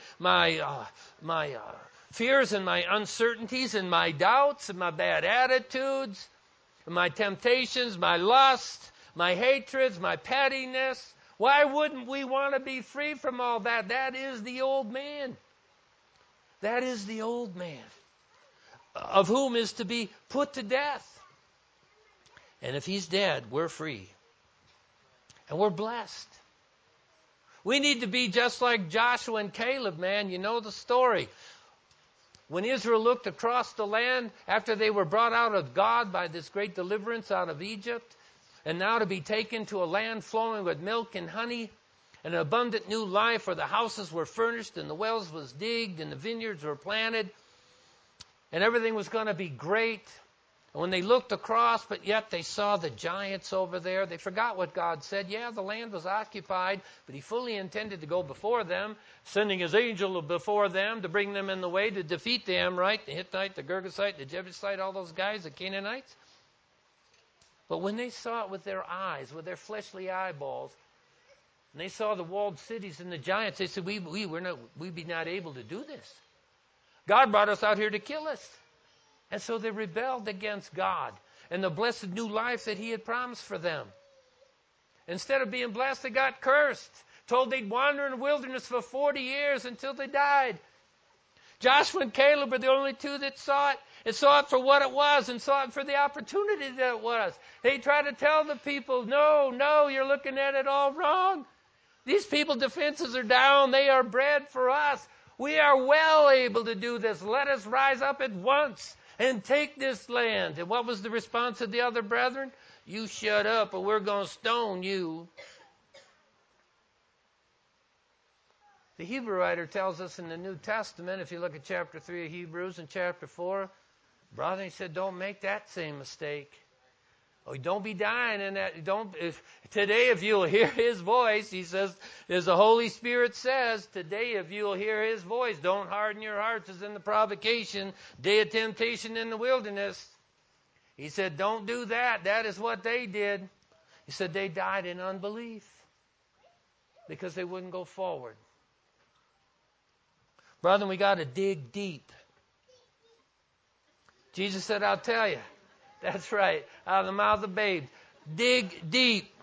fears and my uncertainties and my doubts and my bad attitudes, and my temptations, my lust, my hatreds, my pettiness, why wouldn't we want to be free from all that? That is the old man. That is the old man, of whom is to be put to death. And if he's dead, we're free. And we're blessed. We need to be just like Joshua and Caleb, man. You know the story. When Israel looked across the land after they were brought out of God by this great deliverance out of Egypt, and now to be taken to a land flowing with milk and honey, an abundant new life where the houses were furnished and the wells was digged and the vineyards were planted, and everything was going to be great. And when they looked across, but yet they saw the giants over there, they forgot what God said. Yeah, the land was occupied, but he fully intended to go before them, sending his angel before them to bring them in the way to defeat the Amorite, the Hittite, the Girgashite, the Jebusite, all those guys, the Canaanites. But when they saw it with their eyes, with their fleshly eyeballs, and they saw the walled cities and the giants, they said, we'd be not able to do this. God brought us out here to kill us. And so they rebelled against God and the blessed new life that he had promised for them. Instead of being blessed, they got cursed. Told they'd wander in the wilderness for 40 years until they died. Joshua and Caleb were the only two that saw it. And saw it for what it was and saw it for the opportunity that it was. They tried to tell the people, no, you're looking at it all wrong. These people's defenses are down. They are bread for us. We are well able to do this. Let us rise up at once and take this land. And what was the response of the other brethren? You shut up or we're going to stone you. The Hebrew writer tells us in the New Testament, if you look at chapter 3 of Hebrews and chapter 4, brother, he said, don't make that same mistake. Oh, don't be dying in that. Today, if you'll hear his voice, he says, as the Holy Spirit says, today, if you'll hear his voice, don't harden your hearts as in the provocation, day of temptation in the wilderness. He said, don't do that. That is what they did. He said they died in unbelief because they wouldn't go forward. Brother, we got to dig deep. Jesus said, I'll tell you. That's right. Out of the mouth of babes. Dig deep.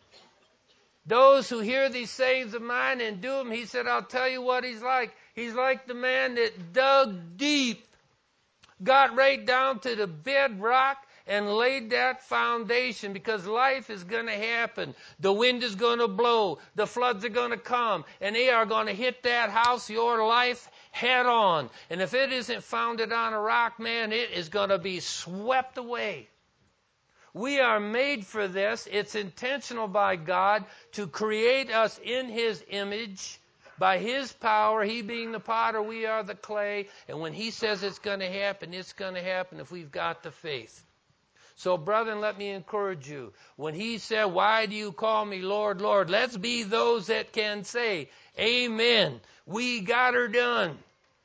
Those who hear these sayings of mine and do them, he said, I'll tell you what he's like. He's like the man that dug deep, got right down to the bedrock, and laid that foundation, because life is going to happen. The wind is going to blow. The floods are going to come. And they are going to hit that house, your life, head on. And if it isn't founded on a rock, man, it is going to be swept away. We are made for this. It's intentional by God to create us in his image. By his power, he being the potter, we are the clay. And when he says it's going to happen if we've got the faith. So, brethren, let me encourage you. When he said, why do you call me Lord, Lord? Let's be those that can say, amen. We got her done.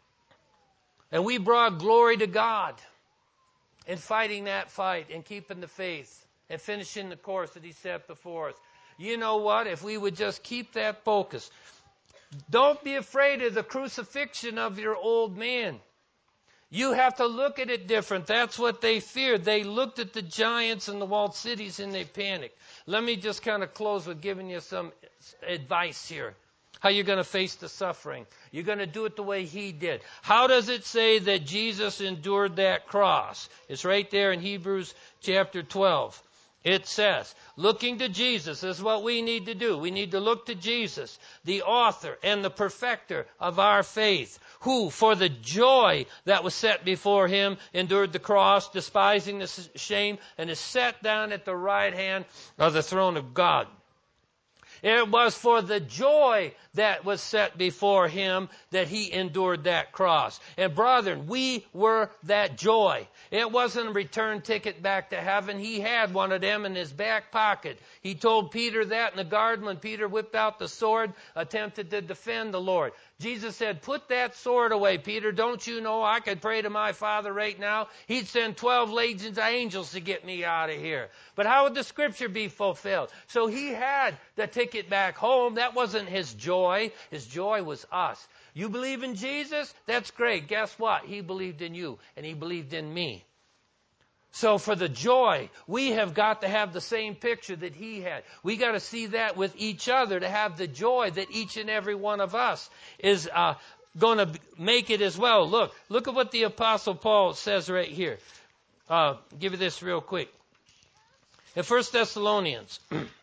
And we brought glory to God in fighting that fight and keeping the faith and finishing the course that he set before us. You know what? If we would just keep that focus. Don't be afraid of the crucifixion of your old man. You have to look at it different. That's what they feared. They looked at the giants and the walled cities and they panicked. Let me just kind of close with giving you some advice here. How you're going to face the suffering. You're going to do it the way he did. How does it say that Jesus endured that cross? It's right there in Hebrews chapter 12. It says, looking to Jesus is what we need to do. We need to look to Jesus, the author and the perfecter of our faith, who, for the joy that was set before him, endured the cross, despising the shame, and is set down at the right hand of the throne of God. It was for the joy that was set before him that he endured that cross. And brethren, we were that joy. It wasn't a return ticket back to heaven. He had one of them in his back pocket. He told Peter that in the garden when Peter whipped out the sword, attempted to defend the Lord. Jesus said, put that sword away, Peter. Don't you know I could pray to my Father right now? He'd send 12 legions of angels to get me out of here. But how would the scripture be fulfilled? So he had the ticket back home. That wasn't his joy. His joy was us. You believe in Jesus? That's great. Guess what? He believed in you, and he believed in me. So for the joy, we have got to have the same picture that he had. We got to see that with each other to have the joy that each and every one of us is going to make it as well. Look at what the Apostle Paul says right here. Give you this real quick. In 1 Thessalonians,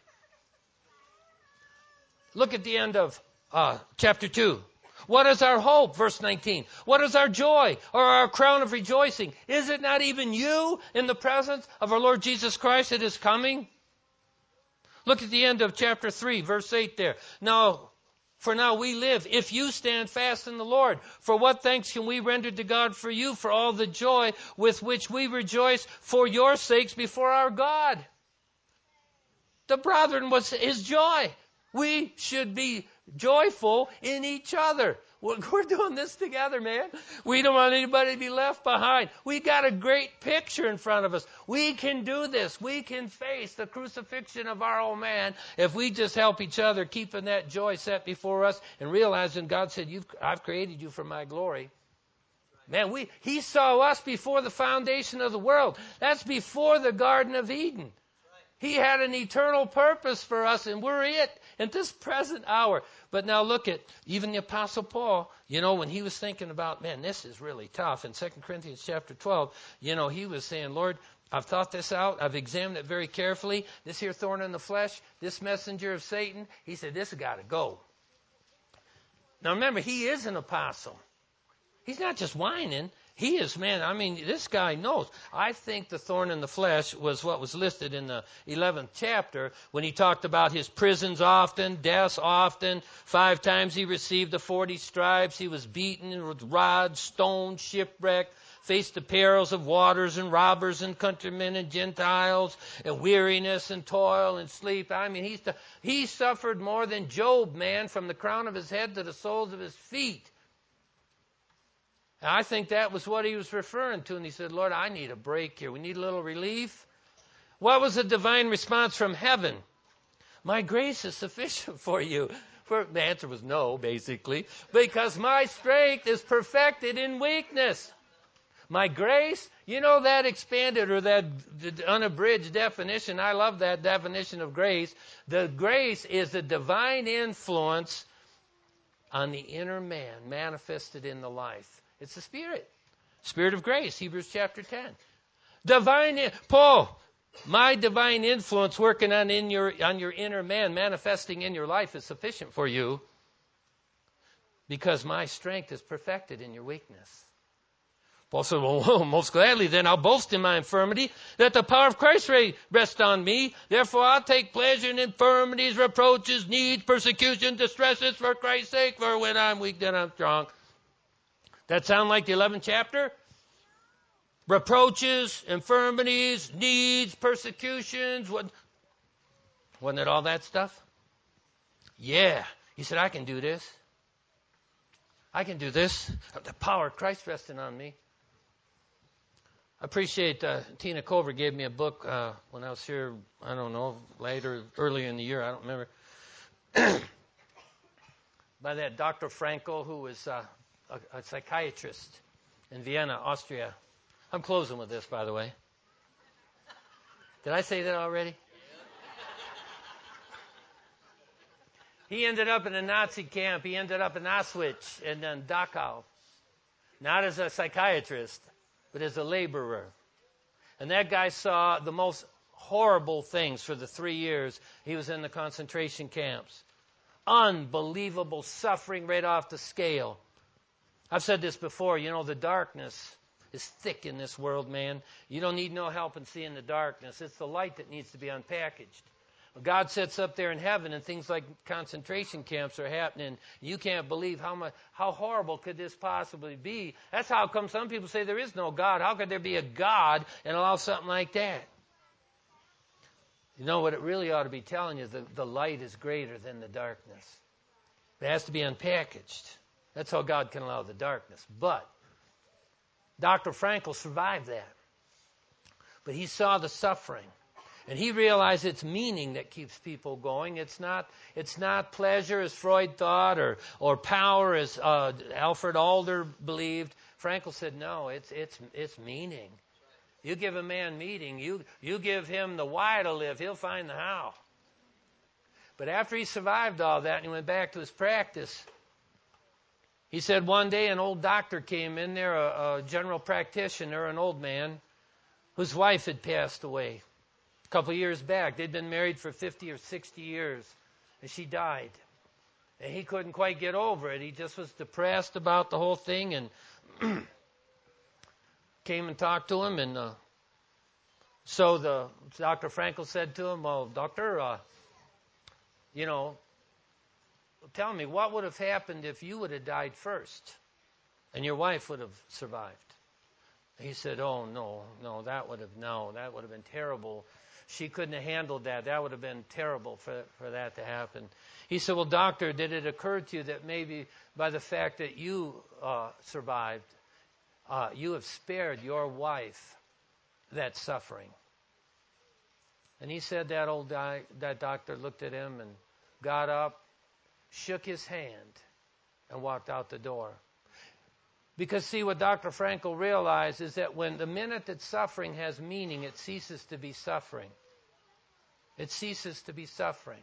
look at the end of chapter 2. What is our hope? Verse 19. What is our joy or our crown of rejoicing? Is it not even you in the presence of our Lord Jesus Christ that is coming? Look at the end of chapter 3, verse 8 there. For now we live, if you stand fast in the Lord. For what thanks can we render to God for you, for all the joy with which we rejoice for your sakes before our God? The brethren was his joy. We should be joyful in each other. We're doing this together, man. We don't want anybody to be left behind. We got a great picture in front of us. We can do this. We can face the crucifixion of our old man if we just help each other, keeping that joy set before us and realizing God said, I've created you for my glory. Man, he saw us before the foundation of the world. That's before the Garden of Eden. He had an eternal purpose for us, and we're it in this present hour. But now look at even the Apostle Paul, when he was thinking about, man, this is really tough. In 2 Corinthians chapter 12, he was saying, Lord, I've thought this out. I've examined it very carefully. This here thorn in the flesh, this messenger of Satan, he said, this has got to go. Now remember, he is an apostle. He's not just whining. He is, man, I mean, this guy knows. I think the thorn in the flesh was what was listed in the 11th chapter when he talked about his prisons often, deaths often. 5 times he received the 40 stripes. He was beaten with rods, stoned, shipwrecked, faced the perils of waters and robbers and countrymen and Gentiles, and weariness and toil and sleep. I mean, he suffered more than Job, man, from the crown of his head to the soles of his feet. And I think that was what he was referring to. And he said, Lord, I need a break here. We need a little relief. What was the divine response from heaven? My grace is sufficient for you. The answer was no, basically. Because my strength is perfected in weakness. My grace, you know that expanded or that unabridged definition. I love that definition of grace. The grace is the divine influence on the inner man manifested in the life. It's the Spirit of grace, Hebrews chapter 10. Paul, my divine influence working on your inner man, manifesting in your life is sufficient for you because my strength is perfected in your weakness. Paul said, well, most gladly then I'll boast in my infirmity that the power of Christ rests on me. Therefore I'll take pleasure in infirmities, reproaches, needs, persecution, distresses for Christ's sake. For when I'm weak, then I'm strong. That sound like the 11th chapter? Reproaches, infirmities, needs, persecutions. Wasn't it all that stuff? Yeah. He said, I can do this. I can do this. The power of Christ resting on me. I appreciate Tina Culver gave me a book when I was here, I don't know, earlier in the year, I don't remember, by that Dr. Frankl, who was a psychiatrist in Vienna, Austria. I'm closing with this, by the way. Did I say that already? He ended up in a Nazi camp. He ended up in Auschwitz and then Dachau. Not as a psychiatrist, but as a laborer. And that guy saw the most horrible things for the 3 years he was in the concentration camps. Unbelievable suffering right off the scale. I've said this before, the darkness is thick in this world, man. You don't need no help in seeing the darkness. It's the light that needs to be unpackaged. God sits up there in heaven and things like concentration camps are happening. You can't believe how horrible could this possibly be. That's how come some people say there is no God. How could there be a God and allow something like that? You know what it really ought to be telling you? The light is greater than the darkness. It has to be unpackaged. That's how God can allow the darkness. But Dr. Frankl survived that. But he saw the suffering. And he realized it's meaning that keeps people going. It's not pleasure as Freud thought or power as Alfred Adler believed. Frankl said, no, it's meaning. You give a man meaning, you give him the why to live, he'll find the how. But after he survived all that and he went back to his practice, he said one day an old doctor came in there, a general practitioner, an old man, whose wife had passed away a couple of years back. They'd been married for 50 or 60 years, and she died. And he couldn't quite get over it. He just was depressed about the whole thing and came and talked to him. And so the Dr. Frankl said to him, well, doctor, tell me, what would have happened if you would have died first and your wife would have survived? He said, oh, no, that would have been terrible. She couldn't have handled that. That would have been terrible for that to happen. He said, well, doctor, did it occur to you that maybe by the fact that you survived, you have spared your wife that suffering? And he said that doctor looked at him and got up, shook his hand, and walked out the door. Because, see, what Dr. Frankl realized is that when the minute that suffering has meaning, it ceases to be suffering. It ceases to be suffering.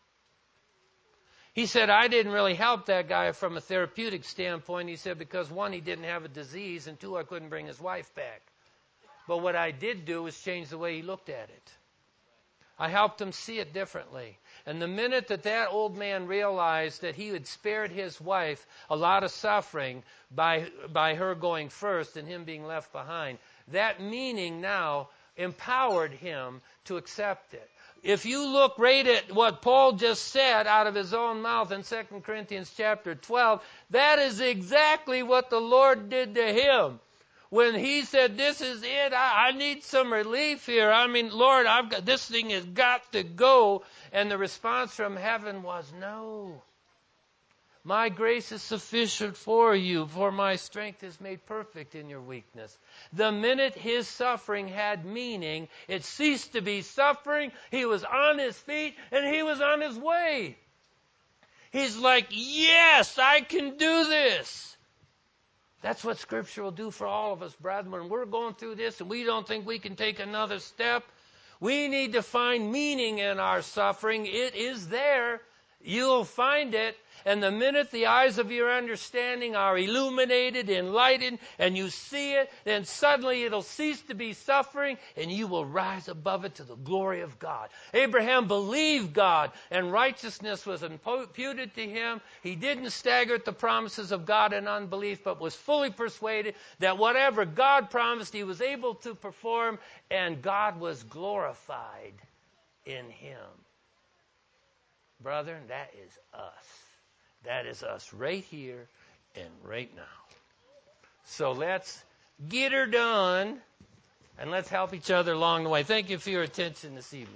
He said, I didn't really help that guy from a therapeutic standpoint. He said, because one, he didn't have a disease, and two, I couldn't bring his wife back. But what I did do was change the way he looked at it. I helped him see it differently. And the minute that old man realized that he had spared his wife a lot of suffering by her going first and him being left behind, that meaning now empowered him to accept it. If you look right at what Paul just said out of his own mouth in 2 Corinthians chapter 12, that is exactly what the Lord did to him. When he said, this is it, I need some relief here. I mean, Lord, this thing has got to go. And the response from heaven was, no. My grace is sufficient for you, for my strength is made perfect in your weakness. The minute his suffering had meaning, it ceased to be suffering. He was on his feet and he was on his way. He's like, yes, I can do this. That's what Scripture will do for all of us, brethren. When we're going through this and we don't think we can take another step, we need to find meaning in our suffering. It is there. You'll find it. And the minute the eyes of your understanding are illuminated, enlightened, and you see it, then suddenly it'll cease to be suffering, and you will rise above it to the glory of God. Abraham believed God, and righteousness was imputed to him. He didn't stagger at the promises of God in unbelief, but was fully persuaded that whatever God promised, he was able to perform, and God was glorified in him. Brethren, that is us. That is us right here and right now. So let's get her done, and let's help each other along the way. Thank you for your attention this evening.